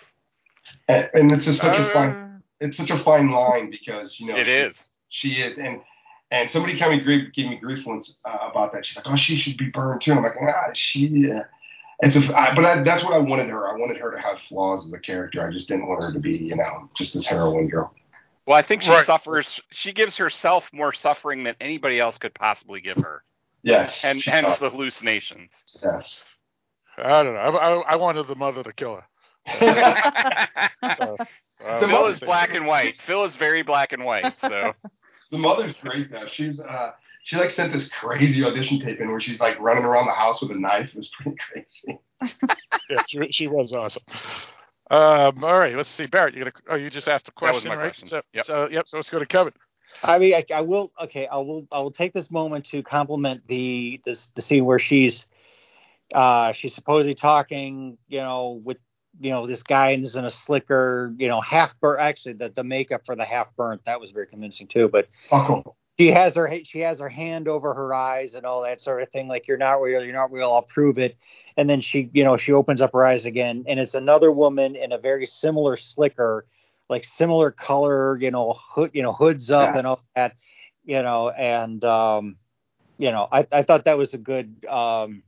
And, and it's just such uh, a fine, it's such a fine line because, you know, it she, is. She is. And, and somebody kind of gave, gave me grief once uh, about that. She's like, oh, she should be burned too. And I'm like, ah, she, uh, It's a, I, but I, that's what I wanted her. I wanted her to have flaws as a character. I just didn't want her to be, you know, just this heroine girl. Well, I think she right. suffers. She gives herself more suffering than anybody else could possibly give her. Yes, and hence uh, the hallucinations. Yes. I don't know. I, I, I wanted the mother to kill her. so, uh, Phil is black and white. Phil is very black and white. So the mother's great though. She's uh. She like sent this crazy audition tape in where she's like running around the house with a knife. It was pretty crazy. Yeah, she, she was awesome. Um, all right, let's see, Barrett. You gonna? Oh, you just asked a question, That was my right? question. So, Yep. so, yep. So let's go to Kevin. I mean, I, I will. Okay, I will. I will take this moment to compliment the this the scene where she's uh she's supposedly talking, you know, with you know this guy and is in a slicker, you know, half burnt. Actually, the the makeup for the half burnt that was very convincing too. But Oh, cool. she has her she has her hand over her eyes and all that sort of thing. Like, you're not real, you're not real. I'll prove it. And then she, you know, she opens up her eyes again, and it's another woman in a very similar slicker, like similar color, you know, hood, you know, hoods up Yeah. and all that, you know, and um, you know, I, I thought that was a good, um,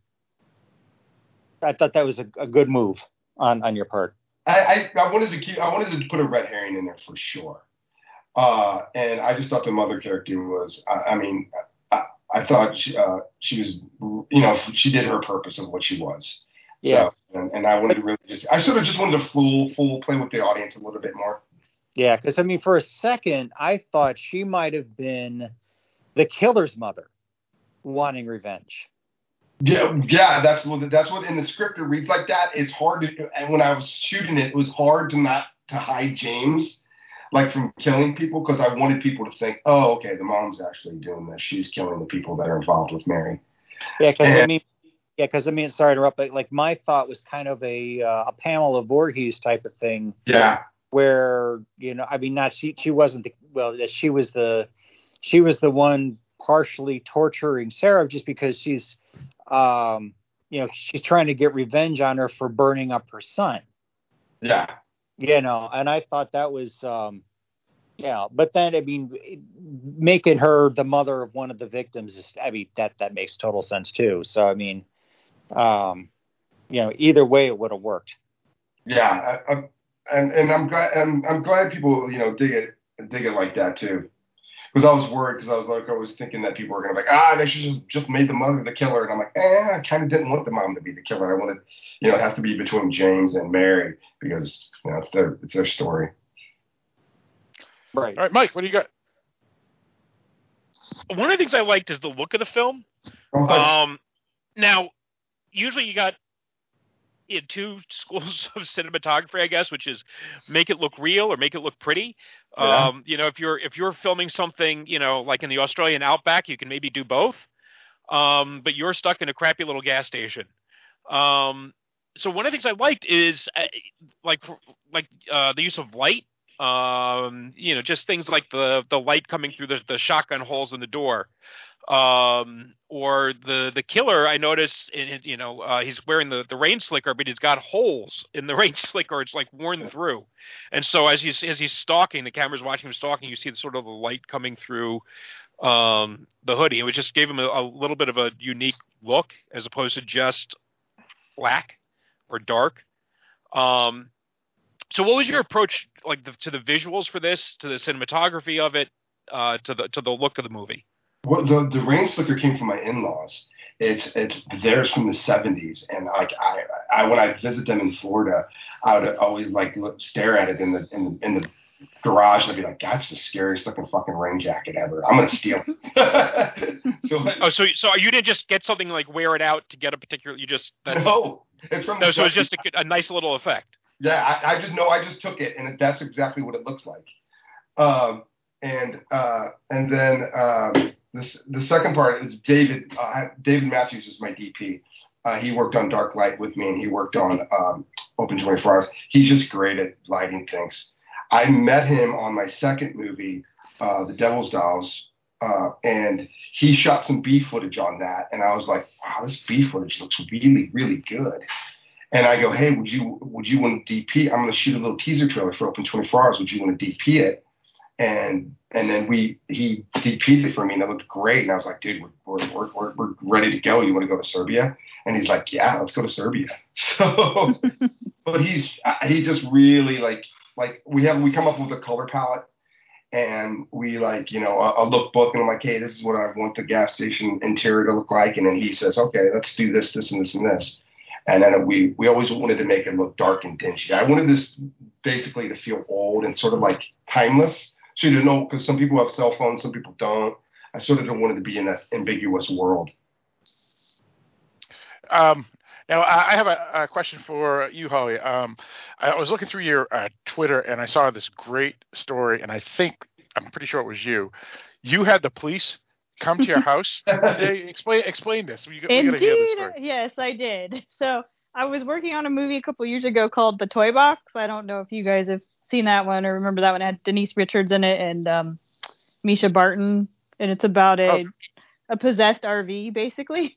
I thought that was a, a good move on on your part. I, I I wanted to keep I wanted to put a red herring in there for sure. Uh, and I just thought the mother character was, I, I mean, I, I thought she, uh, she was, you know, she did her purpose of what she was. Yeah. So, and, and I wanted to really just, I sort of just wanted to fool, fool, play with the audience a little bit more. Yeah, because I mean, for a second, I thought she might have been the killer's mother, wanting revenge. Yeah, yeah, that's what that's what in the script it reads like that. It's hard to, and when I was shooting it, it was hard to not to hide James, like from killing people, because I wanted people to think, oh, okay, the mom's actually doing this. She's killing the people that are involved with Mary. Yeah, because And- I mean, yeah, because I mean, sorry to interrupt, but like my thought was kind of a uh, a Pamela Voorhees type of thing. Yeah, where, you know, I mean, not she she wasn't the well, she was the she was the one partially torturing Sarah just because she's um you know she's trying to get revenge on her for burning up her son. yeah. You know, and I thought that was um yeah, but then I mean, making her the mother of one of the victims is, I mean, that that makes total sense too. So I mean, um you know, either way it would have worked. Yeah, I, I, and and I'm glad I'm, I'm glad people, you know, dig it dig it like that too, because I was worried, because I was like I was thinking that people were gonna be like, ah, they should just just made the mother the killer, and I'm like, eh, I kind of didn't want the mom to be the killer. I wanted, you know, it has to be between James and Mary, because, you know, it's their it's their story. Right. All right, Mike, what do you got? One of the things I liked is the look of the film. Oh, thanks. Um, now, usually you got you know, two schools of cinematography, I guess, which is make it look real or make it look pretty. Yeah. Um, you know, if you're if you're filming something, you know, like in the Australian outback, you can maybe do both. Um, but you're stuck in a crappy little gas station. Um, so one of the things I liked is uh, like like uh, the use of light. Um, you know, just things like the the light coming through the, the shotgun holes in the door. Um, or the the killer, I noticed, in, you know, uh, he's wearing the, the rain slicker, but he's got holes in the rain slicker. It's like worn through. And so as he's as he's stalking, the camera's watching him stalking, you see the sort of the light coming through um, the hoodie. It just gave him a, a little bit of a unique look as opposed to just black or dark. Um, so what was your approach, like, the, to the visuals for this, to the cinematography of it, uh, to the to the look of the movie? Well, the the rain slicker came from my in-laws. It's it's theirs from the seventies, and like I, I when I visit them in Florida, I would always like look, stare at it in the in the in the garage, and I'd be like, "That's the scariest looking fucking rain jacket ever. I'm gonna steal it." so Oh, so so you didn't just get something like wear it out to get a particular? You just that's, no, it's from no. the So it's seventies. just a, a nice little effect. Yeah, I, I just know I just took it, and that's exactly what it looks like. Um, and uh, and then um, this the second part is David. Uh, David Matthews is my D P. Uh, he worked on Dark Light with me, and he worked on um, Open twenty-four Hours. He's just great at lighting things. I met him on my second movie, uh, The Devil's Dolls, uh, and he shot some B footage on that, and I was like, wow, this B footage looks really, really good. And I go, hey, would you would you want to D P? I'm going to shoot a little teaser trailer for Open twenty-four Hours. Would you want to D P it? And and then we he D P'd it for me, and it looked great. And I was like, dude, we're we're we're, we're ready to go. You want to go to Serbia? And he's like, yeah, let's go to Serbia. So, but he's he just really like like we have we come up with a color palette, and we like you know a, a lookbook, and I'm like, hey, this is what I want the gas station interior to look like. And then he says, okay, let's do this, this, and this, and this. And then we, we always wanted to make it look dark and dingy. I wanted this basically to feel old and sort of like timeless. So you don't know, because some people have cell phones, some people don't. I sort of don't want it to be in that ambiguous world. Um, Now, I I have a, a question for you, Holly. Um, I was looking through your uh, Twitter, and I saw this great story, and I think, I'm pretty sure it was you. You had the police come to your house. They explain explain this. We, we got to hear this story. Yes, I did. So I was working on a movie a couple years ago called The Toy Box. I don't know if you guys have seen that one or remember that one. It had Denise Richards in it and um, Misha Barton, and it's about a oh. a possessed R V, basically.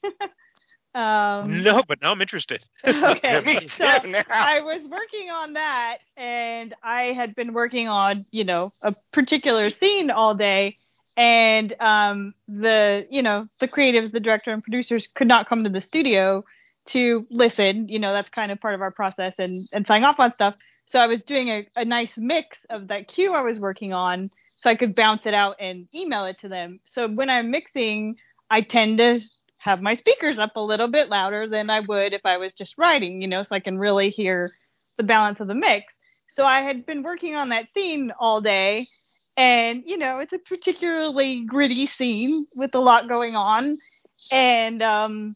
um, no, but now I'm interested. Okay, so I was working on that, and I had been working on, you know, a particular scene all day, and um, the, you know, the creatives, the director and producers could not come to the studio to listen. You know, that's kind of part of our process and, and sign off on stuff. So I was doing a, a nice mix of that cue I was working on so I could bounce it out and email it to them. So when I'm mixing, I tend to have my speakers up a little bit louder than I would if I was just writing, you know, so I can really hear the balance of the mix. So I had been working on that scene all day, and, you know, it's a particularly gritty scene with a lot going on. And um,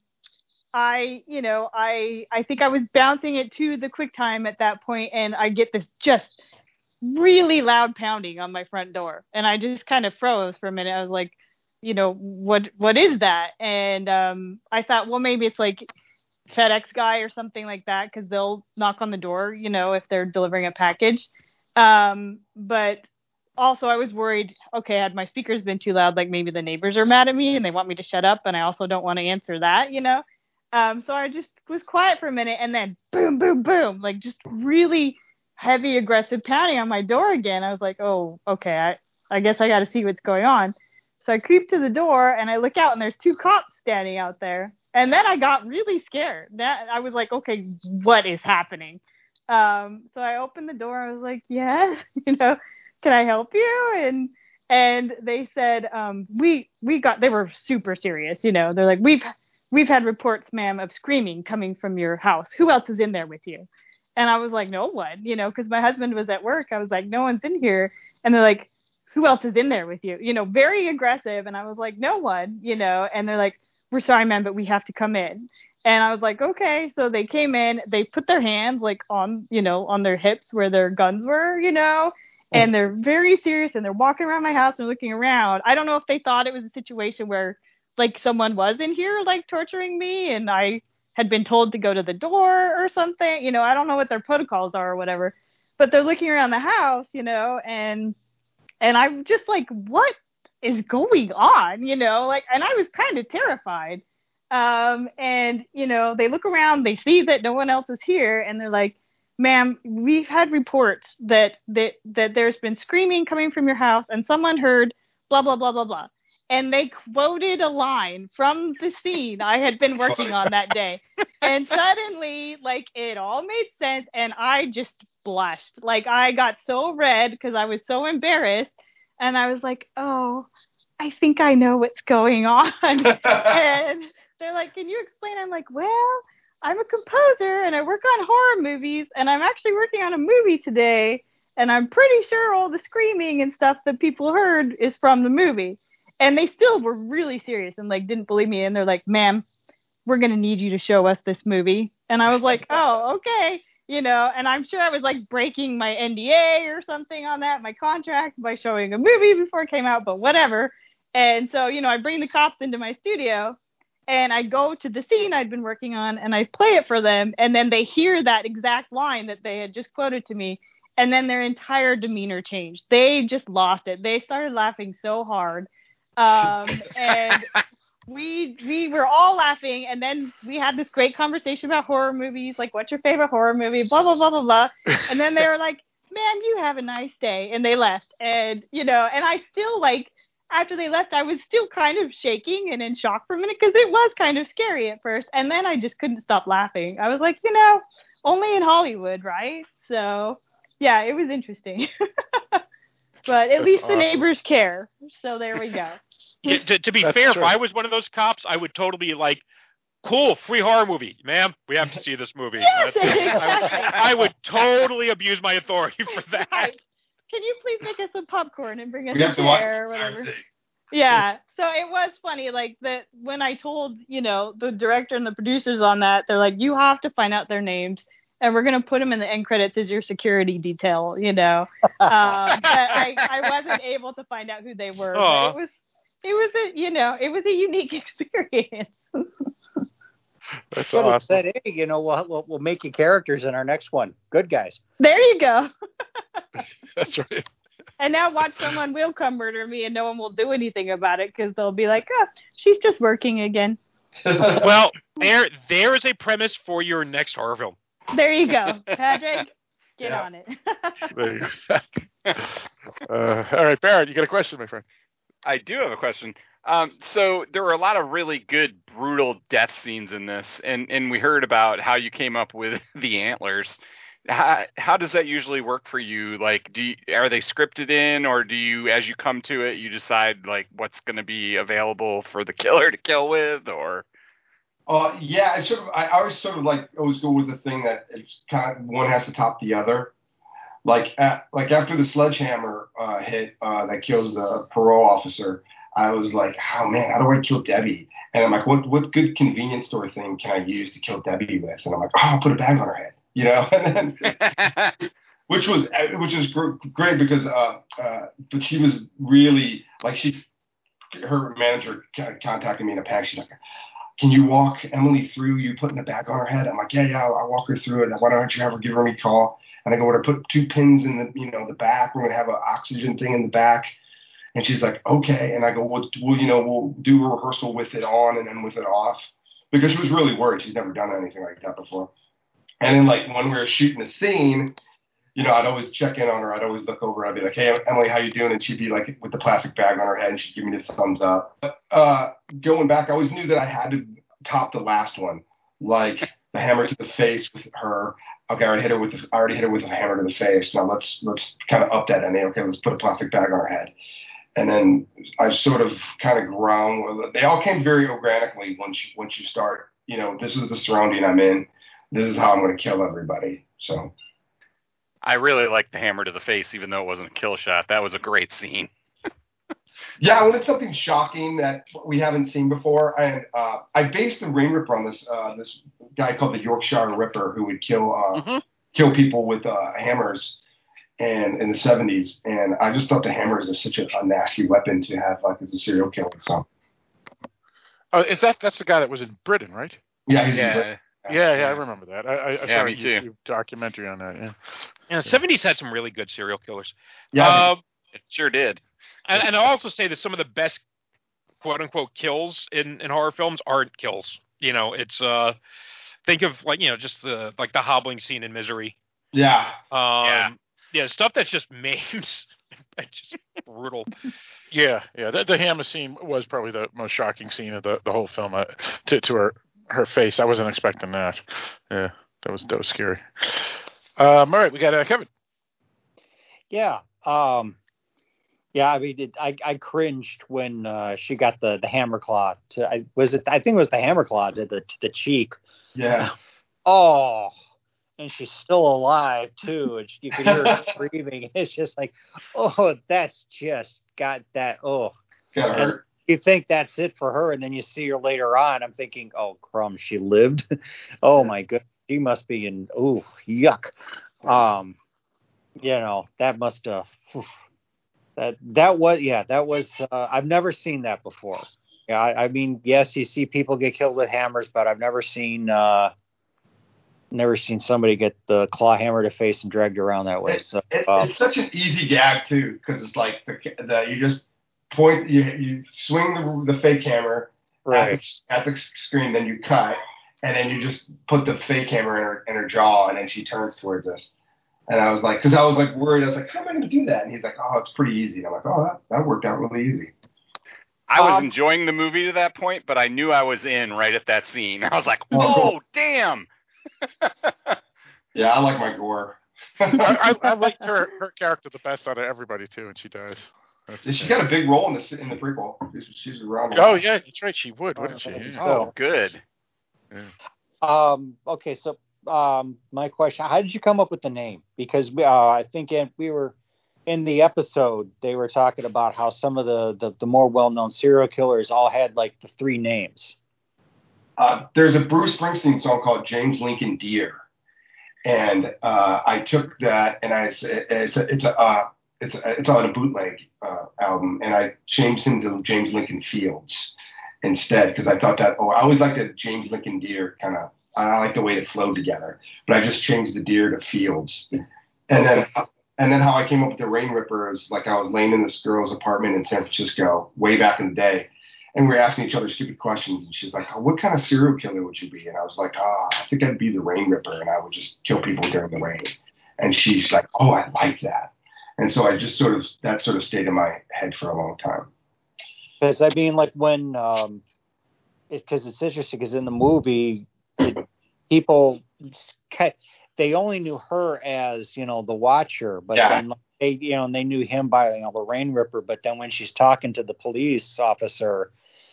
I, you know, I I think I was bouncing it to the QuickTime at that point, and I get this just really loud pounding on my front door. And I just kind of froze for a minute. I was like, you know, what what is that? And um, I thought, well, maybe it's like FedEx guy or something like that, because they'll knock on the door, you know, if they're delivering a package. Um, but also I was worried, okay, had my speakers been too loud, like maybe the neighbors are mad at me and they want me to shut up, and I also don't want to answer that, you know. Um, so I just was quiet for a minute, and then boom, boom, boom, like just really heavy, aggressive pounding on my door again. I was like, oh, okay, I, I guess I got to see what's going on. So I creep to the door, and I look out, and there's two cops standing out there. And then I got really scared. That I was like, okay, what is happening? Um, so I opened the door. I was like, yeah, you know, can I help you? And and they said, um, we we got. They were super serious, you know. They're like, we've we've had reports, ma'am, of screaming coming from your house. Who else is in there with you? And I was like, no one, you know, because my husband was at work. I was like, no one's in here. And they're like, who else is in there with you? You know, very aggressive. And I was like, no one, you know. And they're like, we're sorry, ma'am, but we have to come in. And I was like, okay. So they came in, they put their hands like on, you know, on their hips where their guns were, you know, and they're very serious, and they're walking around my house and looking around. I don't know if they thought it was a situation where like someone was in here, like torturing me, and I had been told to go to the door or something, you know, I don't know what their protocols are or whatever, but they're looking around the house, you know, and, and I'm just like, what is going on, you know, like, and I was kind of terrified. Um, and, you know, they look around, they see that no one else is here, and they're like, ma'am, we've had reports that, that, that there's been screaming coming from your house, and someone heard blah, blah, blah, blah, blah. And they quoted a line from the scene I had been working on that day. And suddenly, like, it all made sense, and I just blushed. Like, I got so red because I was so embarrassed. And I was like, oh, I think I know what's going on. And they're like, can you explain? I'm like, well, I'm a composer, and I work on horror movies, and I'm actually working on a movie today, and I'm pretty sure all the screaming and stuff that people heard is from the movie. And they still were really serious and, like, didn't believe me. And they're like, ma'am, we're going to need you to show us this movie. And I was like, oh, okay. You know, and I'm sure I was, like, breaking my N D A or something on that, my contract, by showing a movie before it came out, but whatever. And so, you know, I bring the cops into my studio, and I go to the scene I'd been working on, and I play it for them. And then they hear that exact line that they had just quoted to me. And then their entire demeanor changed. They just lost it. They started laughing so hard. Um, and we, we were all laughing, and then we had this great conversation about horror movies, like, what's your favorite horror movie, blah, blah, blah, blah, blah. And then they were like, ma'am, you have a nice day. And they left. And, you know, and I still, like, after they left, I was still kind of shaking and in shock for a minute, because it was kind of scary at first. And then I just couldn't stop laughing. I was like, you know, only in Hollywood, right? So, yeah, it was interesting. But at That's least awesome. The neighbors care. So there we go. Yeah, to, to be That's fair, true. if I was one of those cops, I would totally be like, cool, free horror movie. Ma'am, we have to see this movie. Yes, That's- exactly. I, I would totally abuse my authority for that. Right. Can you please make us some popcorn and bring us We a have to watch chair or the whatever? entire thing. Yeah, so it was funny, like, that when I told, you know, the director and the producers on that, they're like, you have to find out their names, and we're going to put them in the end credits as your security detail, you know. Um, but I, I wasn't able to find out who they were, Aww. but it was, it was a, you know, it was a unique experience. That's Should have awesome. said, hey, you know, we'll, we'll, we'll make you characters in our next one. Good guys. There you go. That's right. And now watch someone will come murder me and no one will do anything about it because they'll be like, oh, she's just working again. Well, there there is a premise for your next horror film. There you go. Patrick, get Yeah. on it. There you go. uh, all right, Barrett, you got a question, my friend? I do have a question. Um, so there were a lot of really good, brutal death scenes in this, and, and we heard about how you came up with the antlers. How, how does that usually work for you? Like, do you, are they scripted in, or do you, as you come to it, you decide like what's going to be available for the killer to kill with, or? Uh, yeah, I sort of, I always sort of like always go with the thing that it's kind of one has to top the other. Like, at, like after the sledgehammer uh, hit uh, that kills the parole officer, I was like, oh man, how do I kill Debbie? And I'm like, what what good convenience store thing can I use to kill Debbie with? And I'm like, oh, I'll put a bag on her head, you know. And then, which was which is gr- great because, uh, uh, but she was really like she, her manager contacted me in a panic. She's like, can you walk Emily through you putting the bag on her head? I'm like, yeah, yeah, I'll, I'll walk her through it. Why don't you have her give her a call? And I go, we're going to put two pins in the, you know, the back. We're going to have an oxygen thing in the back. And she's like, okay. And I go, well, we'll, you know, we'll do a rehearsal with it on and then with it off. Because she was really worried. She's never done anything like that before. And then, like, when we were shooting the scene, you know, I'd always check in on her. I'd always look over. I'd be like, hey, Emily, how you doing? And she'd be like with the plastic bag on her head, and she'd give me the thumbs up. Uh, going back, I always knew that I had to top the last one. Like, the hammer to the face with her. Okay, I already hit her with the, I already hit her with a hammer to the face. Now let's let's kind of up that ending. Okay, let's put a plastic bag on her head. And then I sort of kind of ground. They all came very organically once you, once you start. You know, this is the surrounding I'm in. This is how I'm going to kill everybody. So. I really liked the hammer to the face, even though it wasn't a kill shot. That was a great scene. Yeah, I wanted something shocking that we haven't seen before. And uh, I based the Rain Ripper on this uh, this guy called the Yorkshire Ripper, who would kill uh, Mm-hmm. kill people with uh, hammers. And in the seventies, and I just thought the hammer is such a, a nasty weapon to have, like, as a serial killer. So, Oh, is that that's the guy that was in Britain, right? yeah, he's Yeah. a, Yeah, yeah, I remember that. I, I, I Yeah, saw a me too. YouTube documentary on that. Yeah. Yeah, the seventies had some really good serial killers. yeah. Um, It sure did. and, and I'll also say that some of the best quote unquote kills in, in horror films aren't kills. You know, it's uh, think of like you know just the like the hobbling scene in Misery. yeah. Um, Yeah. yeah, stuff that's just maims, just brutal. Yeah, yeah. The, the hammer scene was probably the most shocking scene of the, the whole film. Uh, to to her her face, I wasn't expecting that. Yeah, that was that was scary. Um, all right, we got uh, Kevin. Yeah. Um, yeah, I mean, it, I, I cringed when uh, she got the, the hammer claw. To, I, was it? I think it was the hammer claw to the, to the cheek. Yeah. Oh, and she's still alive, too. And you can hear her screaming. It's just like, oh, that's just got that. Oh, Gotta and hurt. you think that's it for her. And then you see her later on. I'm thinking, oh, crumbs, she lived. Oh, my goodness. She must be in, oh, yuck. Um, you know, that must have, that, that was, yeah, that was, uh, I've never seen that before. Yeah, I, I mean, yes, you see people get killed with hammers, but I've never seen, uh, never seen somebody get the claw hammer to face and dragged around that way. It, So it, uh, it's such an easy gag too, because it's like the, the you just point, you you swing the, the fake hammer right. at, the, at the screen, then you cut, and then you just put the fake hammer in her in her jaw, and then she turns towards us. And I was like, because I was like worried, I was like, how am I going to do that? And he's like, oh, it's pretty easy. And I'm like, oh, that, that worked out really easy. I was Um, enjoying the movie to that point, but I knew I was in right at that scene. I was like, Oh, oh, cool. damn. Yeah, I like my gore. I, I, I liked her her character the best out of everybody too, and she does. That's the She's thing. got a big role in the in the prequel. She's, she's around. Oh yeah, that's right. She would, wouldn't she? Oh, Yeah. Oh, good. Um, okay, so um, my question: how did you come up with the name? Because uh, I think uh, we were in the episode, they were talking about how some of the, the, the more well-known serial killers all had like the three names. Uh, there's a Bruce Springsteen song called James Lincoln Deer. And uh, I took that and I said, it's a, it's a, uh, it's a, it's on a bootleg uh, album. And I changed him to James Lincoln Fields instead. Cause I thought that, oh, I always liked the James Lincoln Deer kind of, I like the way it flowed together, but I just changed the Deer to Fields. And then, And then how I came up with the Rain Ripper is like I was laying in this girl's apartment in San Francisco way back in the day, and we were asking each other stupid questions. And she's like, oh, "What kind of serial killer would you be?" And I was like, "Oh, I think I'd be the Rain Ripper, and I would just kill people during the rain." And she's like, "Oh, I like that." And so I just sort of that sort of stayed in my head for a long time. Because I mean, like when um, because it, it's interesting because in the movie, it, people. They only knew her as, you know, the Watcher, but yeah. then they, you know, and they knew him by, you know, the Rain Ripper. But then when she's talking to the police officer,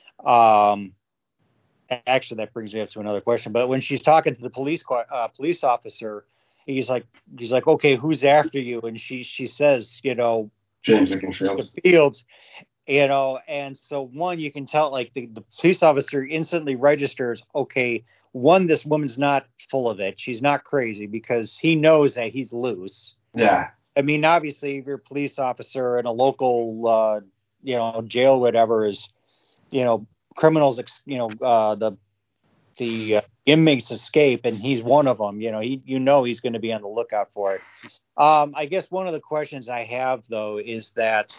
um, actually that brings me up to another question. But when she's talking to the police uh, police officer, he's like, he's like, okay, who's after you? And she she says, you know, James Lincoln Fields. Fields. You know, and so one, you can tell like the, the police officer instantly registers, okay, one, this woman's not full of it. She's not crazy because he knows that he's loose. Yeah. I mean, obviously, if you're a police officer in a local, uh, you know, jail, or whatever is, you know, criminals, you know, uh, the the uh, inmates escape and he's one of them, you know, he, you know, he's going to be on the lookout for it. Um, I guess one of the questions I have, though, is that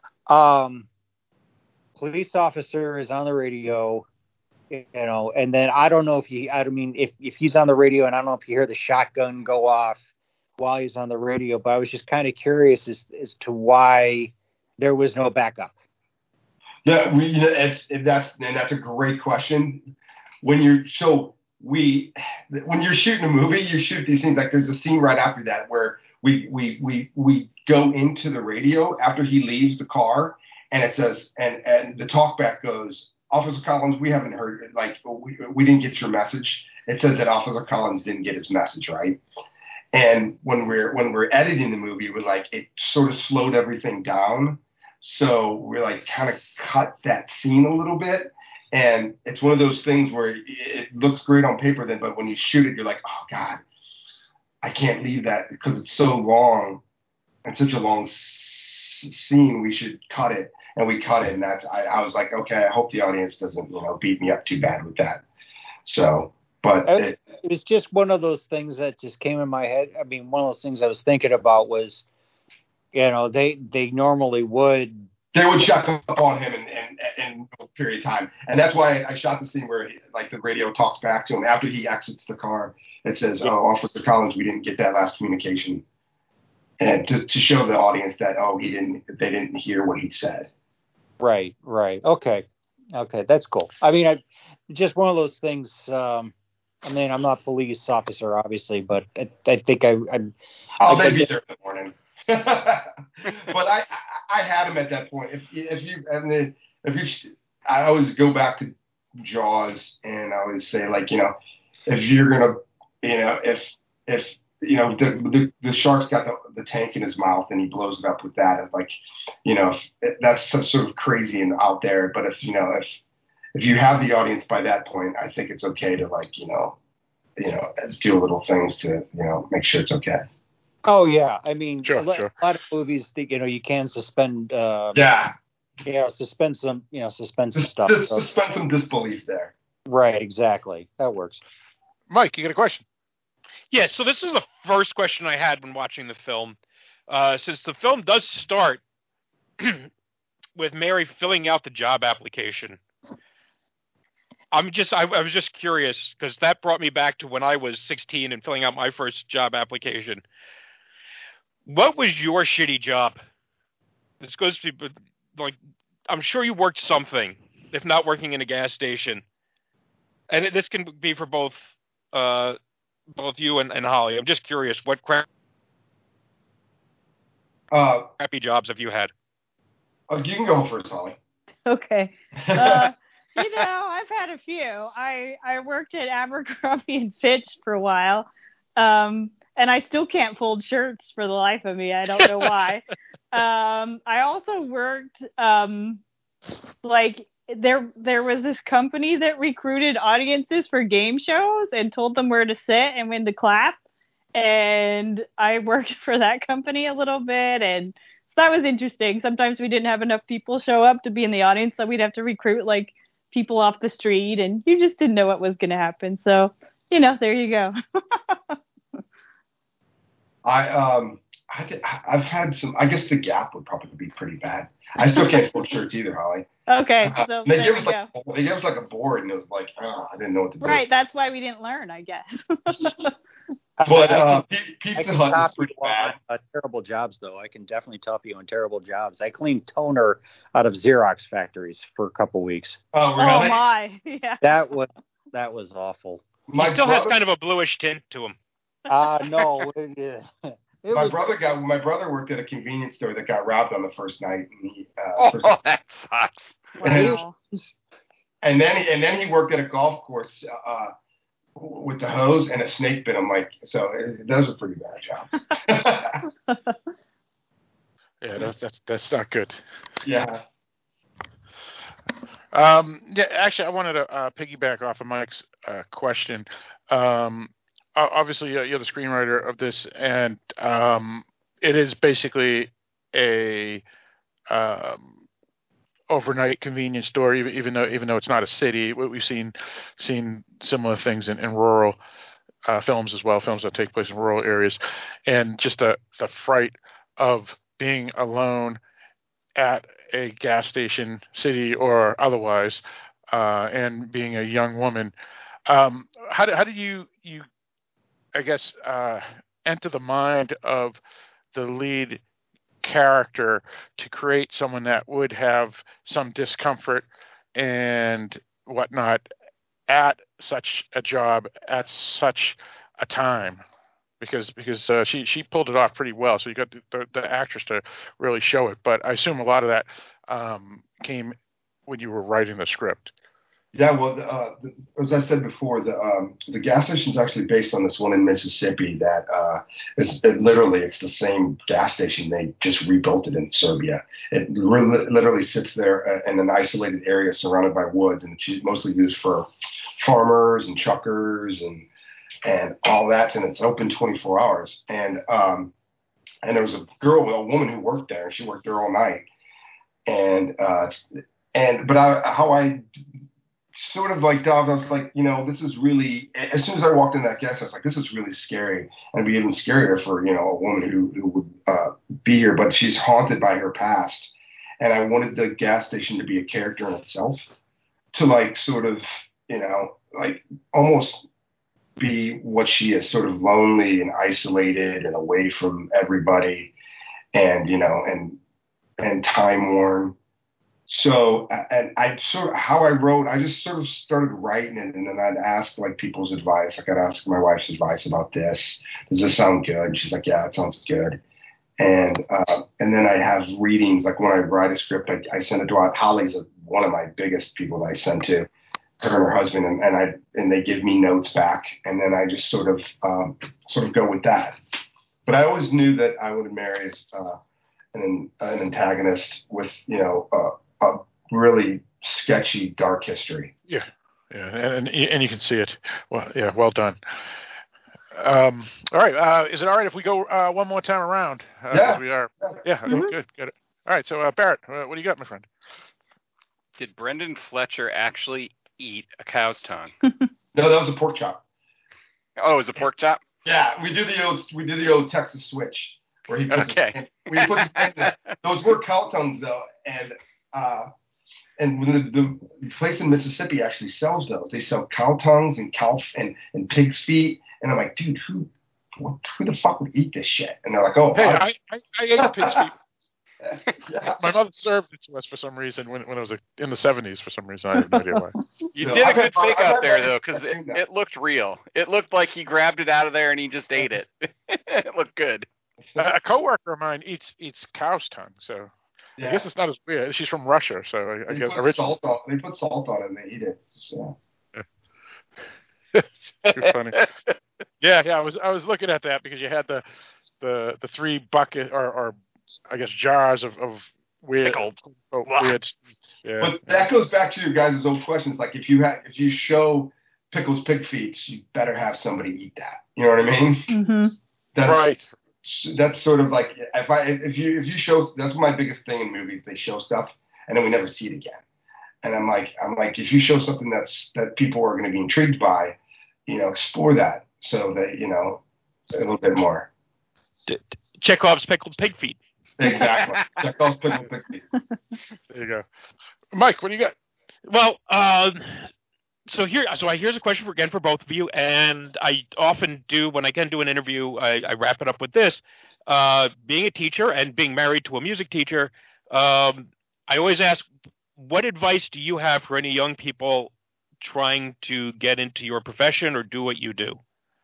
Um, police officer is on the radio, you know, and then I don't know if he, I mean, if, if he's on the radio and I don't know if you hear the shotgun go off while he's on the radio, but I was just kind of curious as, as to why there was no backup. Yeah, we, it's, it, that's, and that's a great question. When you're, so we, when you're shooting a movie, you shoot these scenes, like there's a scene right after that where we, we, we, we go into the radio after he leaves the car, and it says, and, and the talkback goes, Officer Collins, we haven't heard it. Like, we, we didn't get your message. It says that Officer Collins didn't get his message, right? And when we're, when we're editing the movie, we're like, it sort of slowed everything down. So we're like, kind of cut that scene a little bit. And it's one of those things where it, it looks great on paper then, but when you shoot it, you're like, oh God, I can't leave that because it's so long and such a long s- scene. We should cut it. And we cut it. And that's, I, I was like, okay, I hope the audience doesn't, you know, beat me up too bad with that. So, but it, it was just one of those things that just came in my head. I mean, one of those things I was thinking about was, you know, they, they normally would. They would check up on him in, in, in a period of time. And that's why I shot the scene where, like, the radio talks back to him after he exits the car. It says, oh, Officer Collins, we didn't get that last communication. And to, to show the audience that, oh, he didn't, they didn't hear what he said. Right, right. Okay. Okay, that's cool. I mean, I just one of those things. Um, I mean, I'm not a police officer, obviously, but I, I think I. I oh, I they'd be there in the morning. But I, I, I had him at that point. If, if you, I mean, if you, I always go back to Jaws, and I always say, like, you know, if you're gonna, you know, if if you know, the, the the shark's got the, the tank in his mouth and he blows it up with that. It's like, you know, if, that's sort of crazy and out there. But if, you know, if, if you have the audience by that point, I think it's okay to, like, you know, you know, do little things to, you know, make sure it's okay. Oh yeah. I mean, sure, a, lot, sure. a lot of movies, you know, you can suspend, uh, yeah, you know, suspend some, you know, suspend some just, stuff. Just so. Suspend some disbelief there. Right. Exactly. That works. Mike, you got a question? Yeah, so this is the first question I had when watching the film. Uh, since the film does start with Mary filling out the job application, I'm just I, I was just curious because that brought me back to when I was sixteen and filling out my first job application. What was your shitty job? This goes to, like, I'm sure you worked something, if not working in a gas station, and it, this can be for both. Uh, Both you and, and Holly. I'm just curious, what crap, uh, crappy jobs have you had? Oh, you can go first, Holly. Okay. Uh, you know, I've had a few. I, I worked at Abercrombie and Fitch for a while, um, and I still can't fold shirts for the life of me. I don't know why. Um, I also worked um, like there there was this company that recruited audiences for game shows and told them where to sit and when to clap. And I worked for that company a little bit, and so that was interesting. Sometimes we didn't have enough people show up to be in the audience, so we'd have to recruit like people off the street, and you just didn't know what was going to happen. So, you know, there you go. I um I did, I've had some. I guess the Gap would probably be pretty bad. I still can't fold shirts either, Holly. Okay, Uh, so they there gave we us go. like they gave us like a board, and it was like, oh, I didn't know what to do. Right, that's why we didn't learn, I guess. But uh, I Pizza can Hut top is pretty you on bad. uh, terrible jobs, though. I can definitely top you on terrible jobs. I cleaned toner out of Xerox factories for a couple weeks. Oh, Oh really? my, yeah. That was that was awful. He still has brother- kind of a bluish tint to him. Uh no. It, it my was, brother got my brother worked at a convenience store that got robbed on the first night, and he uh, Oh, first, that sucks. Wow. and then he, and then he worked at a golf course uh, with the hose, and a snake bit him. Like, so it, those are pretty bad jobs. Yeah, that's that's that's not good. Yeah. Um, yeah, actually, I wanted to uh, piggyback off of Mike's uh, question. Um, o- obviously, uh, you're the screenwriter of this, and um, it is basically a um, overnight convenience store, even, even though even though it's not a city. We- We've seen seen similar things in, in rural uh, films as well, films that take place in rural areas, and just the the fright of being alone at a gas station, city or otherwise, uh, and being a young woman. Um, how did how did you you I guess uh, enter the mind of the lead character to create someone that would have some discomfort and whatnot at such a job at such a time? Because because uh, she she pulled it off pretty well, so you got the, the, the actress to really show it. But I assume a lot of that um, came when you were writing the script. Yeah, well, uh, the, as I said before, the um, the gas station is actually based on this one in Mississippi that uh, is it literally it's the same gas station. They just rebuilt it in Serbia. It re- literally sits there in an isolated area surrounded by woods, and it's mostly used for farmers and truckers and and all that. And it's open twenty-four hours. And um, and there was a girl, a woman who worked there, and she worked there all night. And uh, and but I, how I sort of like I was like, you know, this is really. As soon as I walked in that gas, I was like, this is really scary, and it'd be even scarier for you know a woman who who would uh, be here, but she's haunted by her past, and I wanted the gas station to be a character in itself, to like sort of you know like almost be what she is, sort of lonely and isolated and away from everybody, and you know and and time worn. So, and I sort of, how I wrote, I just sort of started writing it, and then I'd ask like people's advice. Like I'd ask my wife's advice about this. Does this sound good? And she's like, yeah, it sounds good. And uh, and then I'd have readings. Like when I write a script, I, I send it to out. Holly's a, one of my biggest people that I send to, her and her husband, and, and I and they give me notes back, and then I just sort of um, sort of go with that. But I always knew that I would marry uh, an an antagonist with you know. Uh, a really sketchy, dark history. Yeah, yeah, and and you can see it. Well, yeah, well done. Um, all right, uh, is it all right if we go uh, one more time around? Uh, Yeah. we are. Yeah, Mm-hmm. good, good. All right, so uh, Barrett, uh, what do you got, my friend? Did Brendan Fletcher actually eat a cow's tongue? No, that was a pork chop. Oh, it was a pork chop? Yeah, we do the old we do the old Texas switch where he puts Okay. his, we put his hand in. Those were cow tongues though, and uh, and when the, the place in Mississippi actually sells those, they sell cow tongues and cow and, and pig's feet, and I'm like, dude, who what, who the fuck would eat this shit? And they're like, oh, Hey, I, I, I, I ate pig's feet. yeah. My mother served it to us for some reason when when it was in the seventies. For some reason, I have no idea why. You So did a I've good had- fake I've out had there, that- though, because I've it, seen that. it looked real. It looked like he grabbed it out of there and he just ate it. It looked good. A, a coworker of mine eats eats cow's tongue, so Yeah. I guess it's not as weird. She's from Russia, so I, I They guess put originally. salt on. They put salt on it and they eat it. So. Too funny. Yeah, yeah. I was I was looking at that because you had the the the three bucket or, or I guess, jars of, of weird, oh, weird. Yeah. But that goes back to your guys' old questions. Like if you have, if you show Pickles pig feet, you better have somebody eat that. You know what I mean? Mm-hmm. That's, right. That's sort of like if I if you if you show that's my biggest thing in movies. They show stuff and then we never see it again. And I'm like I'm like if you show something that's that people are going to be intrigued by, you know, explore that so that you know a little bit more. Chekhov's pickled pig feet. Exactly. Chekhov's pickled pig feet. There you go. Mike, what do you got? Well, uh, so here, so I, here's a question for, again for both of you, and I often do when I can do an interview, I, I wrap it up with this. Uh, being a teacher and being married to a music teacher, um, I always ask, what advice do you have for any young people trying to get into your profession or do what you do?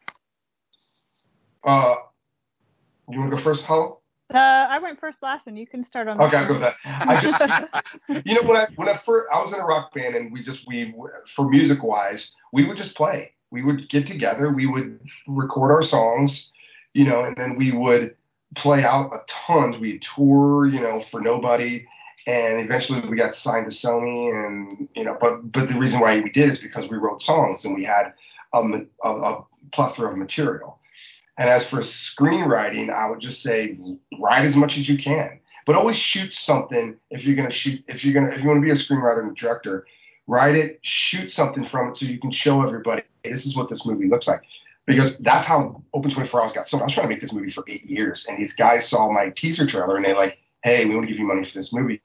Uh, you want to go first, Hollow? Uh, I went first last, and you can start on. Okay, I'll go with that. I just, you know, when I when I first I was in a rock band, and we just we for music wise, we would just play. We would get together, we would record our songs, you know, and then we would play out a ton. We'd tour, you know, for nobody, and eventually we got signed to Sony, and you know, but but the reason why we did is because we wrote songs and we had a, a, a plethora of material. And as for screenwriting, I would just say write as much as you can, but always shoot something. If you're gonna shoot, if you're gonna, if you want to be a screenwriter and a director, write it, shoot something from it so you can show everybody, hey, this is what this movie looks like. Because that's how Open twenty-four Hours got sold. I was trying to make this movie for eight years, and these guys saw my teaser trailer, and they're like, "Hey, we want to give you money for this movie,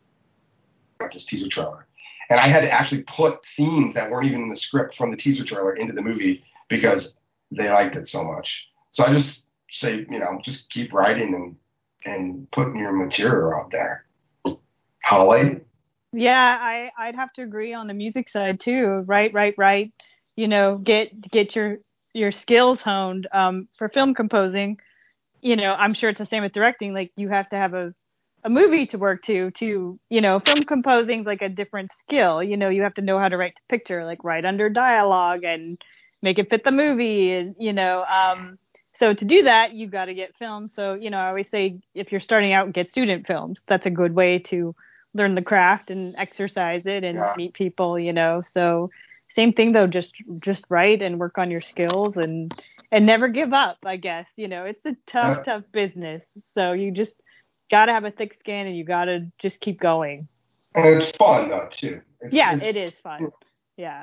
this teaser trailer." And I had to actually put scenes that weren't even in the script from the teaser trailer into the movie because they liked it so much. So I just say, you know, just keep writing and and putting your material out there. Holly? Yeah, I, I'd have to agree on the music side too. Write, write, write. You know, get get your your skills honed. Um, for film composing, you know, I'm sure it's the same with directing. Like you have to have a a movie to work to. To you know, film composing is like a different skill. You know, you have to know how to write the picture, like write under dialogue and make it fit the movie. And you know, um. So to do that, you've got to get films. So, you know, I always say if you're starting out, get student films. That's a good way to learn the craft and exercise it and yeah. meet people, you know. So same thing, though, just just write and work on your skills and and never give up, I guess. You know, it's a tough, yeah. tough business. So you just got to have a thick skin and you got to just keep going. And it's fun, though, too. It's, yeah, it's, it is fun. Yeah.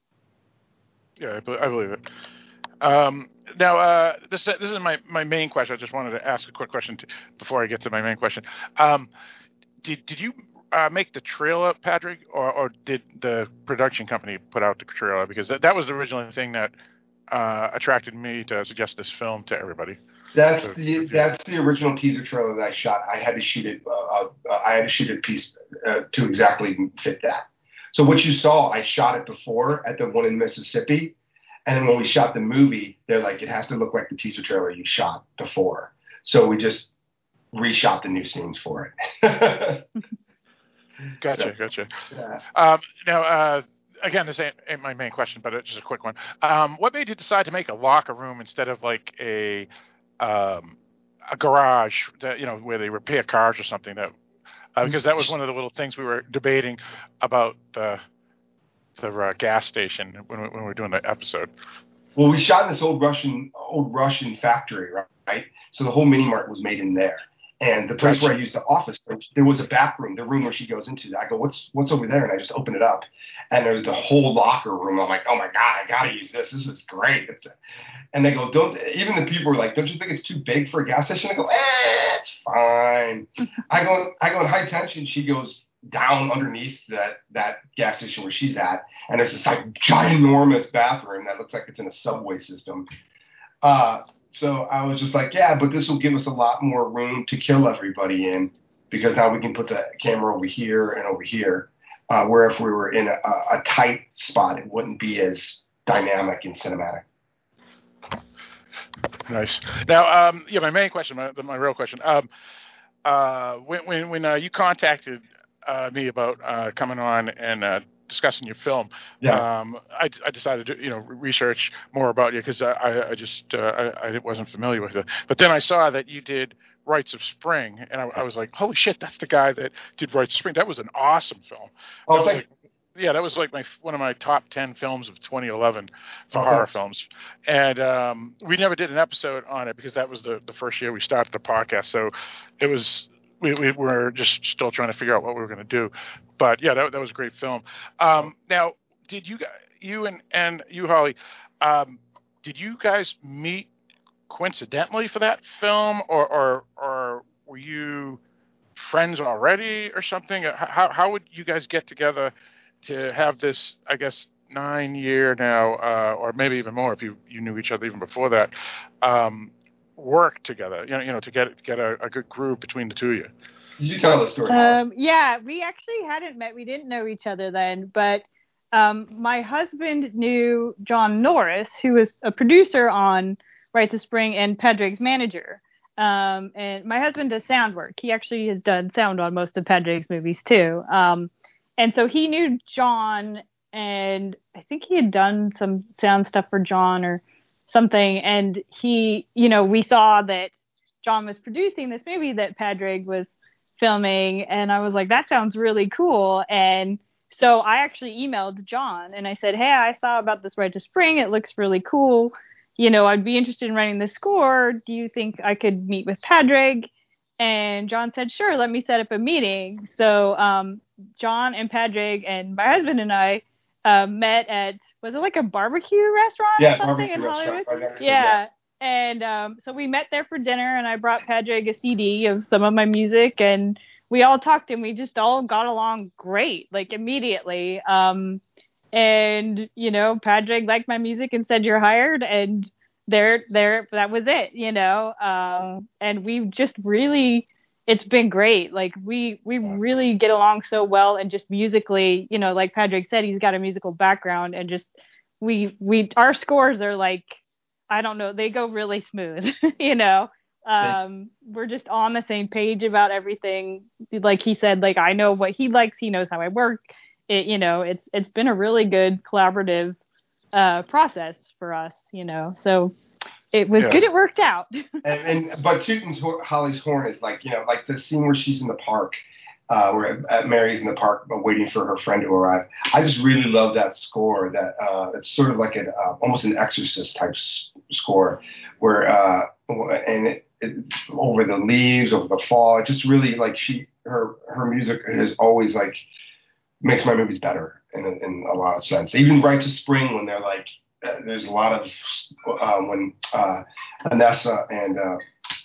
Yeah, I believe it. Um, now, uh, this this is my, my main question. I just wanted to ask a quick question to, before I get to my main question. Um, did did you uh, make the trailer, Patrick, or, or did the production company put out the trailer? Because that, that was the original thing that uh, attracted me to suggest this film to everybody. That's so, the that's the original teaser trailer that I shot. I had to shoot it. Uh, uh, I had to shoot it piece uh, to exactly fit that. So what you saw, I shot it before at the one in Mississippi. And then when we shot the movie, they're like, it has to look like the teaser trailer you shot before. So we just reshot the new scenes for it. Gotcha, so, gotcha. Yeah. Um, now, uh, again, this ain't, ain't my main question, but it's just a quick one. Um, what made you decide to make a locker room instead of like a um, a garage, that, you know, where they repair cars or something? That uh, because that was one of the little things we were debating about the. the uh, gas station when we, when we were doing the episode. Well, we shot in this old Russian old Russian factory, right? So the whole mini mart was made in there. And the place where I used the office, there was a back room, the room where she goes into. I go, what's what's over there? And I just open it up, and there's the whole locker room. I'm like, oh my god, I gotta use this. This is great. It's a, and they go, don't. Even the people are like, don't you think it's too big for a gas station? I go, eh, it's fine. I go, I go in high tension. She goes down underneath that that gas station where she's at, and there's this like ginormous bathroom that looks like it's in a subway system. Uh, so I was just like, yeah, but this will give us a lot more room to kill everybody in, because now we can put the camera over here and over here, uh, where if we were in a, a tight spot, it wouldn't be as dynamic and cinematic. Nice. Now, um, yeah, my main question, my, my real question, um, uh, when when, when uh, you contacted Uh, me about uh, coming on and uh, discussing your film. Yeah. Um, I, I decided to, you know, research more about you because I, I, I just uh, I, I wasn't familiar with it. But then I saw that you did Rites of Spring, and I, I was like, holy shit, that's the guy that did Rites of Spring. That was an awesome film. Oh, that was thank like, yeah, that was like my one of my top ten films of twenty eleven for Oh, horror thanks. films. And um, we never did an episode on it because that was the, the first year we started the podcast. So it was we, we were just still trying to figure out what we were going to do. But yeah, that, that was a great film. Um, now, did you guys, you and, and you, Holly, um, did you guys meet coincidentally for that film, or or, or were you friends already or something? How how would you guys get together to have this, I guess, nine year now, uh, or maybe even more if you, you knew each other even before that, um, work together, you know, you know, to get get a, a good groove between the two of you? You tell the story. Um, yeah, we actually hadn't met. We didn't know each other then, but um, my husband knew John Norris, who was a producer on Rites of Spring and Padraig's manager. Um, and my husband does sound work. He actually has done sound on most of Padraig's movies too. Um, and so he knew John, and I think he had done some sound stuff for John or something. And he, you know, we saw that John was producing this movie that Padraig was filming, and I was like, that sounds really cool. And so I actually emailed John and I said, hey, I saw about this Rites of Spring. It looks really cool. You know, I'd be interested in writing the score. Do you think I could meet with Padraig? And John said, sure, let me set up a meeting. So um, John and Padraig and my husband and I uh, met at, was it like a barbecue restaurant Yeah, or something barbecue in Hollywood? restaurant right next to- yeah. yeah. And um, so we met there for dinner, and I brought Padraig a C D of some of my music, and we all talked, and we just all got along great, like immediately. Um, and, you know, Padraig liked my music and said, you're hired, and there, there, that was it, you know. Um, and we just really, it's been great. Like, we, we really get along so well, and just musically, you know, like Padraig said, he's got a musical background, and just, we, we, our scores are like, I don't know, they go really smooth, you know. Um, we're just on the same page about everything. Like he said, like I know what he likes, he knows how I work. It, you know, it's it's been a really good collaborative uh, process for us, you know. So it was Yeah. good. It worked out. And, and but Tootin's Holly's horn is like, you know, like the scene where she's in the park, uh, where uh, Mary's in the park uh, waiting for her friend to arrive. I just really love that score. That uh, it's sort of like an uh, almost an Exorcist type s- score, where uh, and it, it, over the leaves, over the fall. It just really like she her her music is always like makes my movies better in a, in a lot of sense. Even Rites of Spring, when they're like, uh, there's a lot of uh, when uh, Anessa and uh,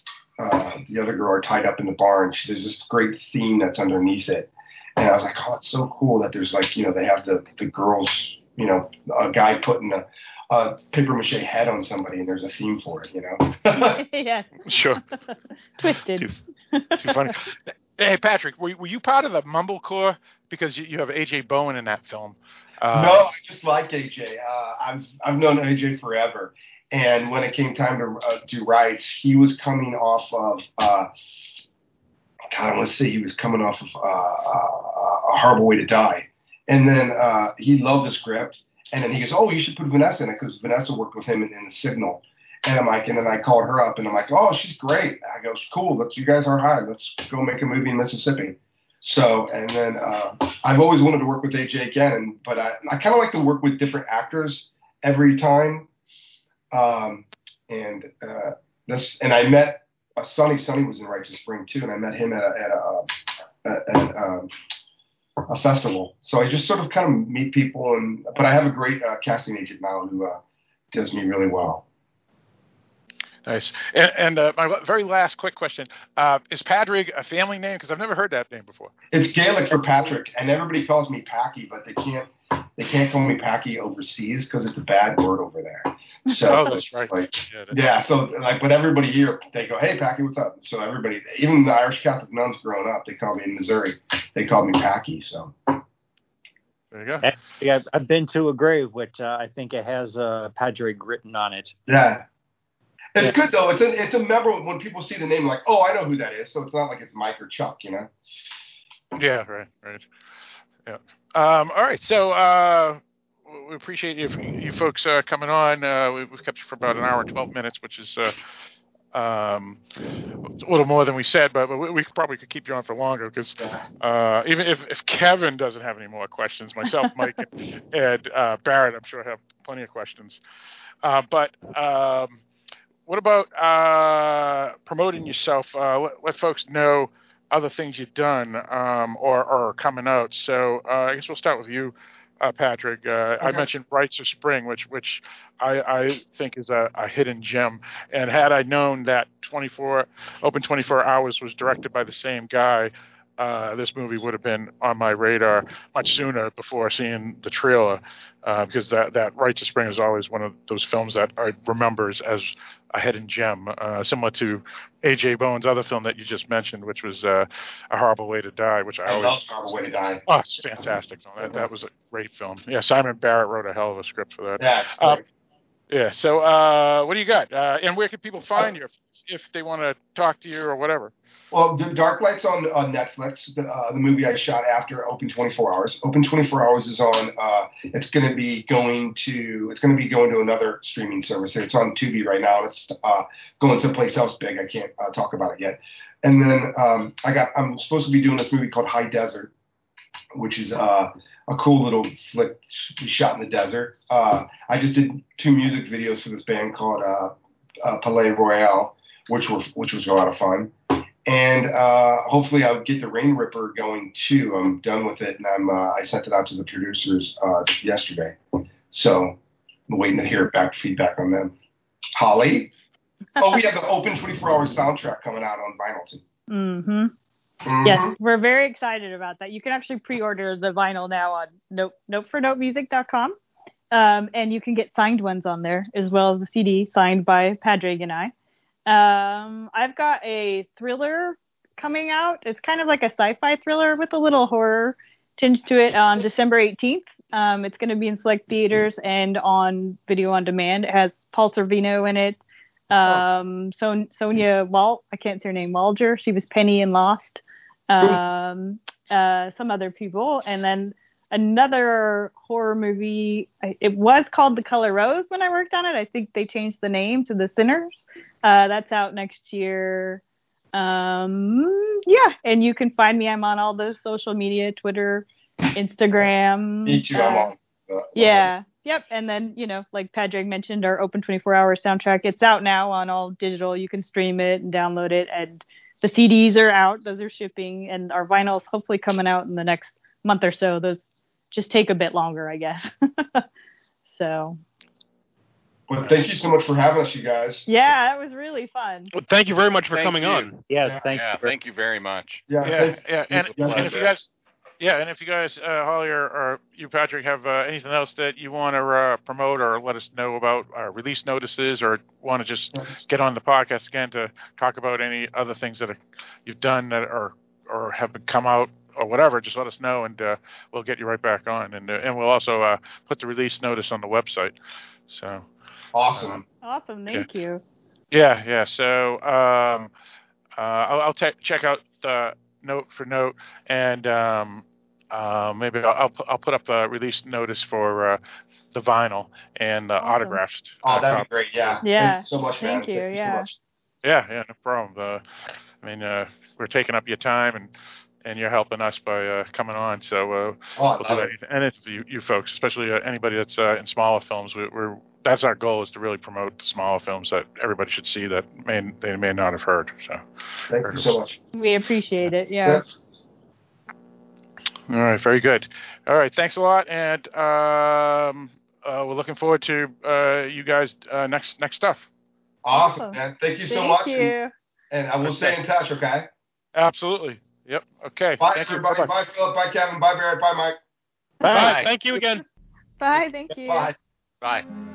uh, the other girl are tied up in the barn. She, there's this great theme that's underneath it, and I was like, oh, it's so cool that there's like, you know, they have the the girls, you know, a guy putting a, a paper mache head on somebody, and there's a theme for it, you know. Yeah. Sure. Twisted. Too, too funny. Hey, Patrick, were, were you part of the Mumblecore? Because you, you have A J Bowen in that film. Uh, No, I just like A J. Uh, I've I've known A J forever, and when it came time to uh, do Rites, he was coming off of uh, God, I want to say he was coming off of uh, A Horrible Way to Die, and then uh, he loved the script, and then he goes, "Oh, you should put Vanessa in it," because Vanessa worked with him in, in The Signal. And I'm like, and then I called her up, and I'm like, "Oh, she's great." I goes, "Cool, let's you guys are hired. Let's go make a movie in Mississippi." So, and then uh, I've always wanted to work with A J again, but I, I kind of like to work with different actors every time. Um, and uh, this, and I met uh, Sonny. Sonny was in Rites of Spring too, and I met him at a at a, at, at, um, a festival. So I just sort of kind of meet people, and but I have a great uh, casting agent now who uh, does me really well. Nice. And, and uh, my very last quick question. Uh, is Padraig a family name? Because I've never heard that name before. It's Gaelic for Patrick, and everybody calls me Packy, but they can't they can't call me Packy overseas because it's a bad word over there. So oh, that's right. Like, yeah, that's yeah, so like, but everybody here, they go, "Hey, Packy, what's up?" So everybody, even the Irish Catholic nuns growing up, they call me in Missouri, they call me Packy. So there you go. Actually, I've, I've been to a grave which uh, I think it has uh, Padraig written on it. yeah. It's Yeah. good though. It's a it's a memorable when people see the name, like, oh, I know who that is. So it's not like it's Mike or Chuck, you know. Yeah, right, right. Yeah. Um, all right. So uh, we appreciate you, you folks uh, coming on. Uh, we, we've kept you for about an hour and twelve minutes, which is uh, um, a little more than we said, but, but we, we probably could keep you on for longer because uh, even if, if Kevin doesn't have any more questions, myself, Mike, and, and uh, Barrett, I'm sure have plenty of questions. Uh, but um, what about uh, promoting yourself? Uh, let, let folks know other things you've done um, or, or are coming out. So uh, I guess we'll start with you, uh, Patrick. Uh, okay. I mentioned Rites of Spring, which which I, I think is a, a hidden gem. And had I known that twenty-four Open twenty-four Hours was directed by the same guy, uh, this movie would have been on my radar much sooner before seeing the trailer, uh, because that, that Rites of Spring is always one of those films that I remembers as a hidden gem, uh, similar to A J Bone's other film that you just mentioned, which was uh, A Horrible Way to Die, which I, I always... love Horrible Way to Die. Oh, it's fantastic. That, that was a great film. Yeah, Simon Barrett wrote a hell of a script for that. Yeah, uh, yeah. So uh, what do you got? Uh, and where can people find you if, if they want to talk to you or whatever? Well, the Dark Light's on uh, Netflix, the, uh, the movie I shot after Open twenty-four Hours. Open twenty-four Hours is on, uh, it's going to be going to, it's going to be going to another streaming service. It's on Tubi right now. It's uh, going someplace else big. I can't uh, talk about it yet. And then um, I got, I'm supposed to be doing this movie called High Desert, which is uh, a cool little flick shot in the desert. Uh, I just did two music videos for this band called uh, uh, Palais Royale, which were, which was a lot of fun. And uh, hopefully I'll get the Rain Ripper going too. I'm done with it, and I'm uh, I sent it out to the producers uh, yesterday. So I'm waiting to hear back feedback on them. Holly? Oh, we have the Open twenty-four Hour soundtrack coming out on vinyl too. Mm-hmm. Mm-hmm. Yes, we're very excited about that. You can actually pre-order the vinyl now on note, note for note music dot com. Um, and you can get signed ones on there, as well as a C D signed by Padraig and I. Um, I've got a thriller coming out. It's kind of like a sci-fi thriller with a little horror tinge to it on December eighteenth. Um, it's going to be in select theaters and on video on demand. It has Paul Sorvino in it. Um, so Sonia Walt, I can't say her name, Walger. She was Penny in Lost. Um, uh, some other people. And then another horror movie. It was called The Color Rose when I worked on it. I think they changed the name to The Sinners. Uh, that's out next year. Um, yeah, and you can find me. I'm on all the social media, Twitter, Instagram. Me too. Uh, I'm on. Uh, yeah. Yep. And then, you know, like Padraig mentioned, our Open twenty-four Hour soundtrack. It's out now on all digital. You can stream it and download it. And the C Ds are out. Those are shipping. And our vinyl's hopefully coming out in the next month or so. Those just take a bit longer, I guess. So. Well, thank you so much for having us, you guys. Yeah, that was really fun. Well, thank you very much for Thank coming you. on. Yes, Yeah. thank Yeah, you. thank you very much. Yeah, Yeah, thank- yeah, and, Yeah. and if you guys, yeah, and if you guys, uh, Holly or, or you, Patrick, have uh, anything else that you want to uh, promote or let us know about uh, release notices, or want to just get on the podcast again to talk about any other things that are, you've done that are or have come out or whatever, just let us know, and uh, we'll get you right back on, and uh, and we'll also uh, put the release notice on the website. So. Awesome. Um, Awesome. Thank you. Yeah, yeah. So um, uh, I'll, I'll te- check out the note for note, and um, uh, maybe I'll, I'll pu- I'll put up the release notice for uh, the vinyl and the Awesome. autographed. Oh, uh, that'd copy. be great. Yeah. Yeah. Thank you so much, man. Thank you, Thank you yeah. so much. Yeah, yeah, no problem. Uh, I mean, uh, we're taking up your time, and and you're helping us by uh, coming on. So uh, Oh, I we'll love do it. anything, and it's you, you folks, especially uh, anybody that's uh, in smaller films. We, we're that's our goal, is to really promote the smaller films that everybody should see that may they may not have heard. So, Thank you so much. We appreciate it. Yeah. all right, very good. All right, thanks a lot, and um, uh, we're looking forward to uh, you guys uh, next next stuff. Awesome, Awesome. man. Thank you so Thank much. you. And, and I will stay in touch, okay? Absolutely. Yep. Okay. Bye, Thank you. everybody. Bye-bye. Bye, Philip. Bye, Kevin. Bye, Barrett. Bye, Mike. Bye. Thank you again. Bye. Thank you. Bye. Bye.